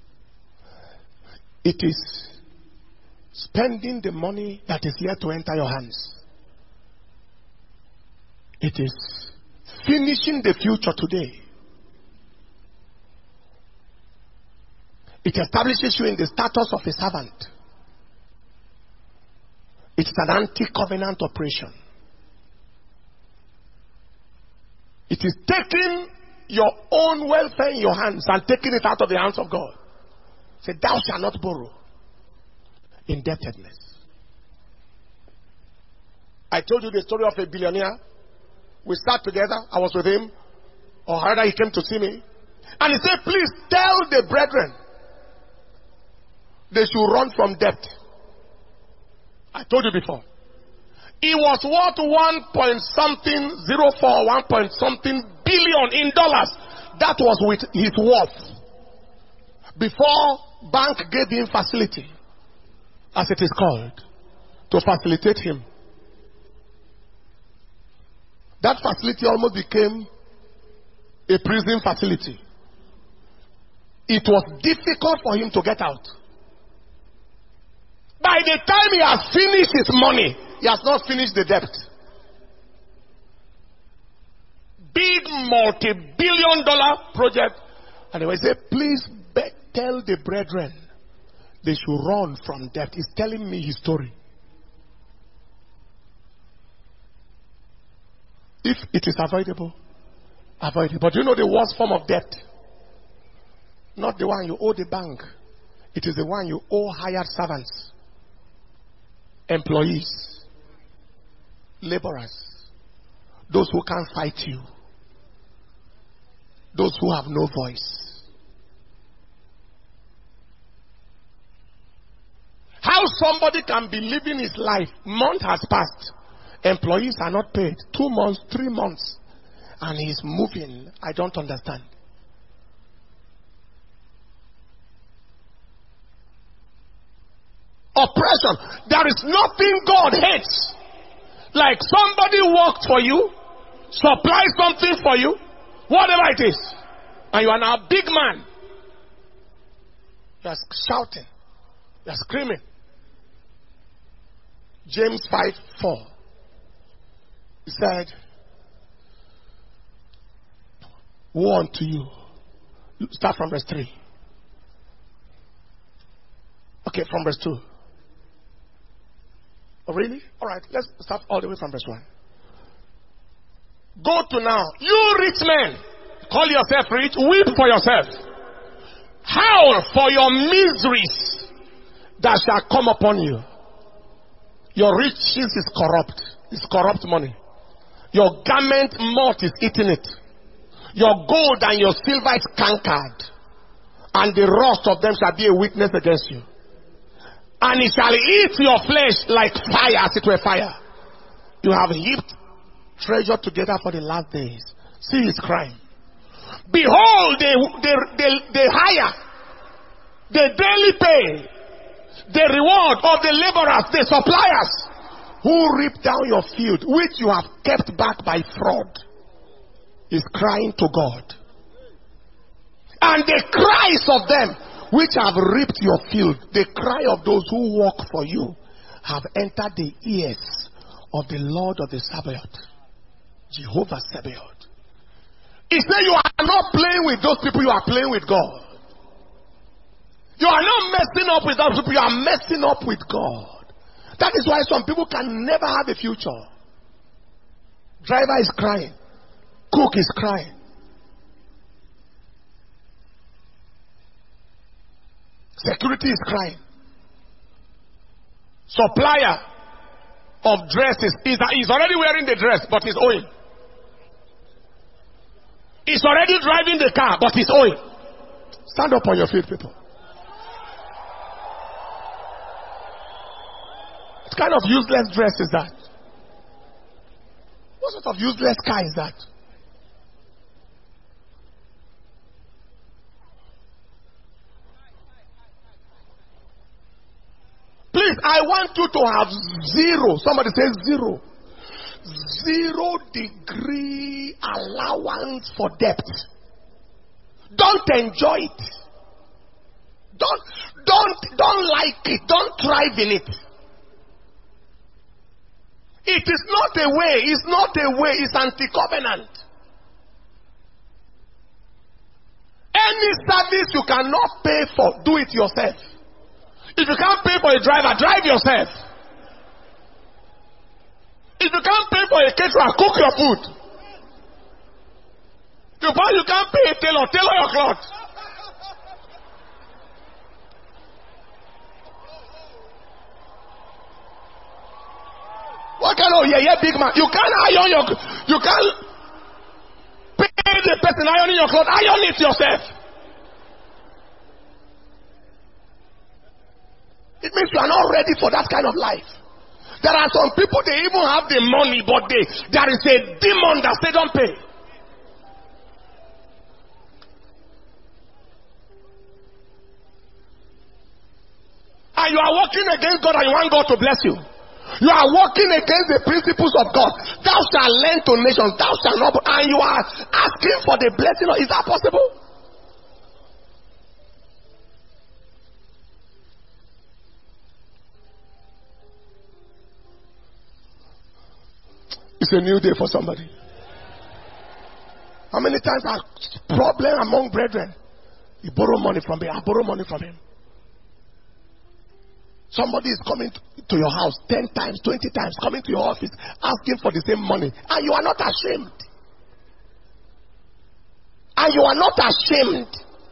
It is spending the money that is yet to enter your hands. It is finishing the future today. It establishes you in the status of a servant. It's an anti-covenant operation. It is taking your own welfare in your hands and taking it out of the hands of God. Say, thou shalt not borrow. Indebtedness. I told you the story of a billionaire. We sat together. I was with him. Or rather, he came to see me. And he said, please tell the brethren they should run from debt. I told you before. It was worth one point something zero four, one point something billion in dollars. That was with his worth. Before bank gave him facility, as it is called, to facilitate him. That facility almost became a prison facility. It was difficult for him to get out. By the time he has finished his money, he has not finished the debt. Big multi-billion dollar project. And they will say, please be- tell the brethren they should run from debt. He's telling me his story. If it is avoidable, avoid it. But you know the worst form of debt? Not the one you owe the bank. It is the one you owe hired servants, employees, laborers, those who can't fight you, those who have no voice. How somebody can be living his life, month has passed, employees are not paid, two months, three months, and he's moving. I don't understand. Oppression. There is nothing God hates like somebody worked for you, supply something for you, whatever it is, and you are now a big man. You are shouting, you are screaming. James five four. He said, woe unto you. Start from verse three. Okay, from verse two. Oh, really? All right, let's start all the way from verse one. Go to now. You rich men, call yourself rich, weep for yourself. Howl for your miseries that shall come upon you. Your riches is corrupt. It's corrupt money. Your garment moth is eating it. Your gold and your silver is cankered, and the rust of them shall be a witness against you. And it shall eat your flesh like fire, as it were fire. You have heaped treasure together for the last days. See his crime. Behold, they, they, they, they hire the daily pay, the reward of the laborers, the suppliers, who reap down your field, which you have kept back by fraud, is crying to God. And the cries of them which have reaped your field, the cry of those who work for you, have entered the ears of the Lord of the Sabaoth, Jehovah Sabaoth. He said, you are not playing with those people, you are playing with God. You are not messing up with those people, you are messing up with God. That is why some people can never have a future. Driver is crying, cook is crying. Security is crying. Supplier of dresses is he's already wearing the dress, but he's owing. He's already driving the car, but he's owing. Stand up on your feet, people. What kind of useless dress is that? What sort of useless car is that? Please, I want you to have zero. Somebody says zero. Zero degree allowance for debt. Don't enjoy it. Don't, don't, don't like it. Don't thrive in it. It is not a way. It's not a way. It's anti-covenant. Any service you cannot pay for, do it yourself. If you can't pay for a driver, drive yourself. If you can't pay for a caterer, cook your food. If you can't pay a tailor, tailor your clothes. What kind of yeah, yeah, big man? You can't iron your, you can't pay the person ironing your clothes. Iron it yourself. It means you are not ready for that kind of life. There are some people, they even have the money, but they, there is a demon that they don't pay. And you are working against God and you want God to bless you. You are working against the principles of God. Thou shalt lend to nations, thou shalt not, and you are asking for the blessing. Is that possible? It's a new day for somebody. How many times are problem among brethren? You borrow money from me, I borrow money from him. Somebody is coming to your house ten times, twenty times, coming to your office, asking for the same money. And you are not ashamed. And you are not ashamed.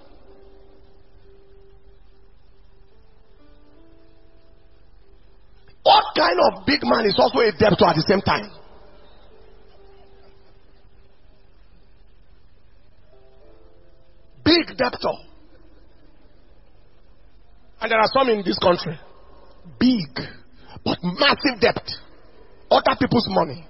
What kind of big man is also a debtor at the same time? Big debtor. And there are some in this country. Big, but massive debt. Other people's money.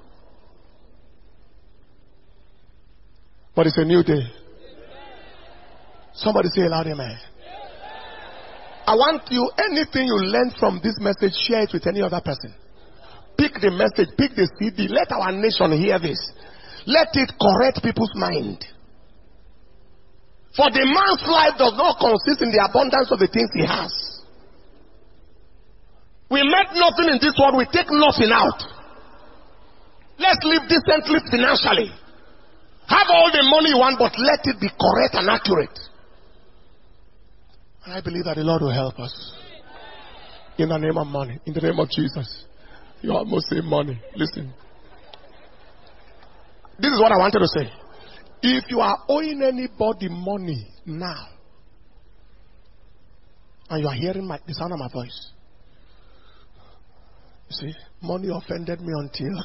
But it's a new day. Somebody say aloud, amen. I want you, anything you learn from this message, share it with any other person. Pick the message, pick the C D. Let our nation hear this. Let it correct people's mind. For the man's life does not consist in the abundance of the things he has. We make nothing in this world, we take nothing out. Let's live decently financially. Have all the money you want, but let it be correct and accurate. And I believe that the Lord will help us. In the name of money, in the name of Jesus. You almost say money. Listen. This is what I wanted to say. If you are owing anybody money now, and you are hearing my, the sound of my voice, you see, money offended me until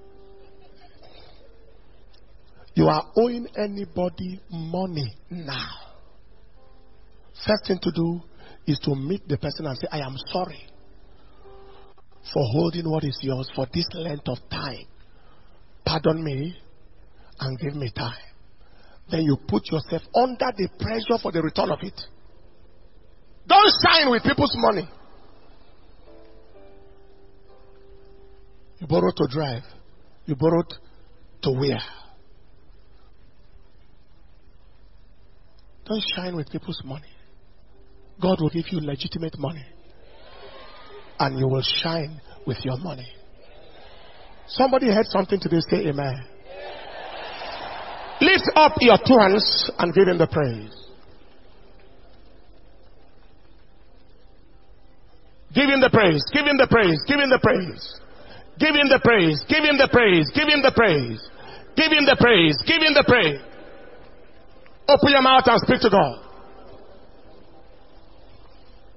you are owing anybody money now. First thing to do is to meet the person and say, I am sorry for holding what is yours for this length of time. Pardon me and give me time. Then you put yourself under the pressure for the return of it. Don't shine with people's money. You borrowed to drive. You borrowed to wear. Don't shine with people's money. God will give you legitimate money. And you will shine with your money. Somebody heard something today, say amen. Lift up your two hands and give him the praise. Give him the praise. Give him the praise. Give him the praise. Give him the praise. Give him the praise. Give him the praise. Give him the praise. Give him the praise. Open your mouth and speak to God.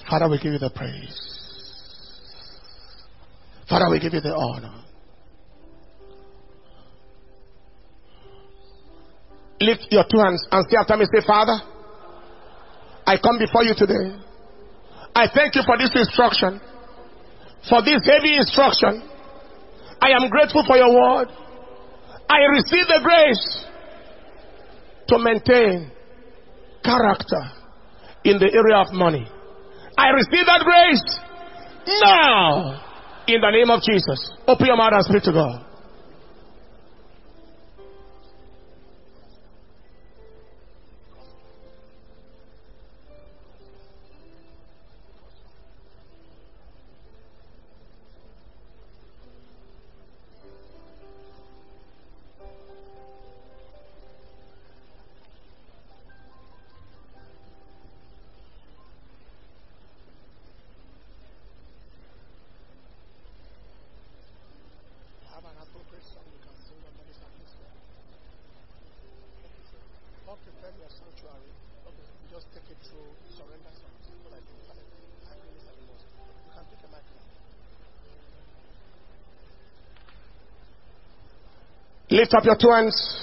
Father, we give you the praise. Father, we give you the honor. Lift your two hands and say after me, say, Father, I come before you today. I thank you for this instruction, for this heavy instruction. I am grateful for your word. I receive the grace to maintain character in the area of money. I receive that grace now in the name of Jesus. Open your mouth and speak to God. Lift up your two hands.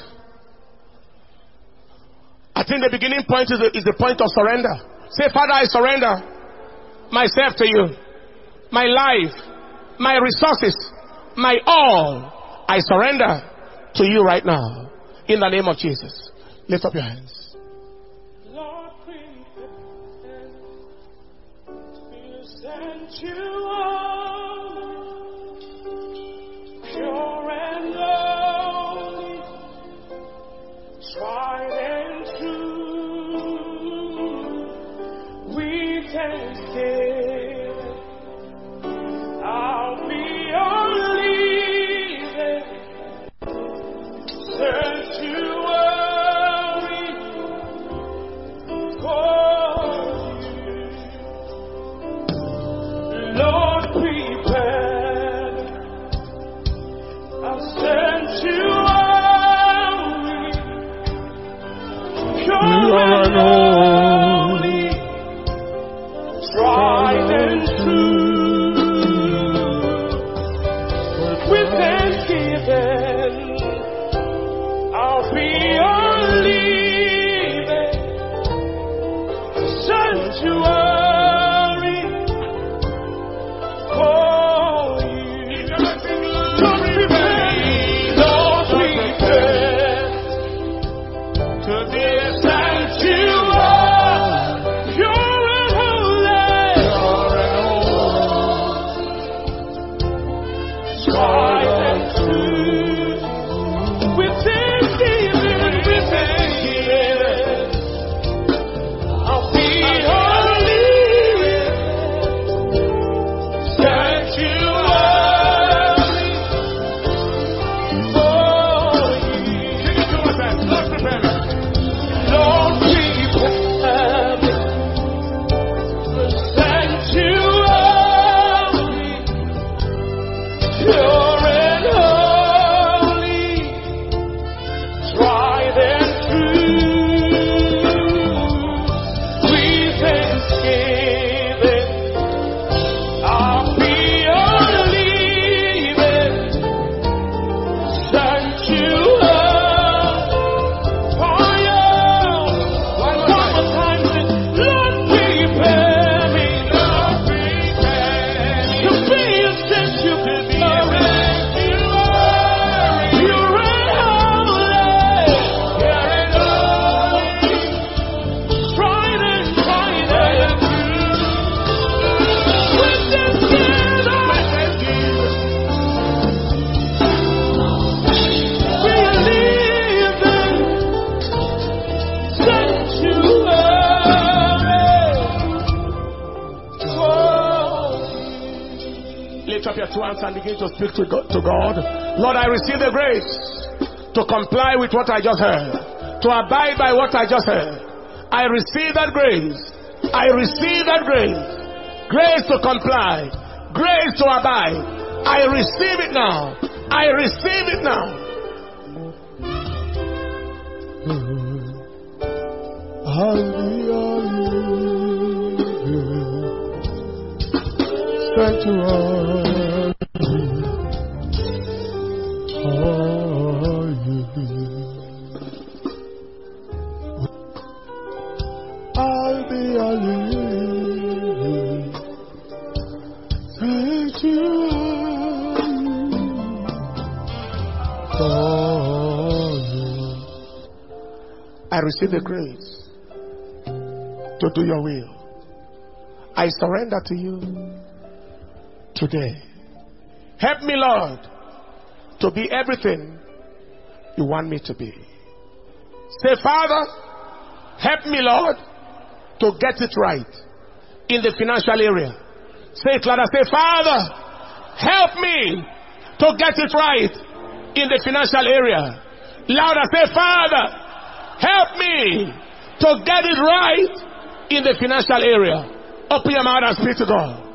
I think the beginning point is the, is the point of surrender. Say, Father, I surrender myself to you. My life, my resources, my all, I surrender to you right now. In the name of Jesus. Lift up your hands. Lord, we send you on, pure and lowly, tried and true. We thanksgiving, I'll be your leading, send you worry for you. Lord, prepare, I'll send you worry, pure and holy, tried and true. With thanksgiving, I'll be your leading sanctuary for you. Lord, prepare, Lord, prepare to be a sanctuary, pure and holy, tried and true. With thanksgiving, with thanksgiving, I'll be your leading sanctuary for you. Sing it to us, man. Lord, prepare me. Lord, prepare me for sanctuary, pure and holy, tried and true. We thanksgiving, I'll be your leading sanctuary for you. One more time, Lord, prepare me, Lord, prepare me to be a sanctuary, pure and holy, pure and holy, tried and tried and true. With thanksgiving, we live in sanctuary. Lift up your two hands and begin to speak to God, to God. Lord, I receive the grace to comply with what I just heard, to abide by what I just heard. I receive that grace. I receive that grace. Grace to comply. Grace to abide. I receive it now. I receive it now. I'll be your leader, sanctuary. I'll be a living sanctuary. I receive the grace to do your will. I surrender to you today. Help me, Lord, to be everything you want me to be. Say, Father, help me, Lord, to get it right in the financial area. Say it louder. Say, Father, help me to get it right in the financial area. Louder. Say, Father, help me to get it right in the financial area. Open your mouth and speak to God.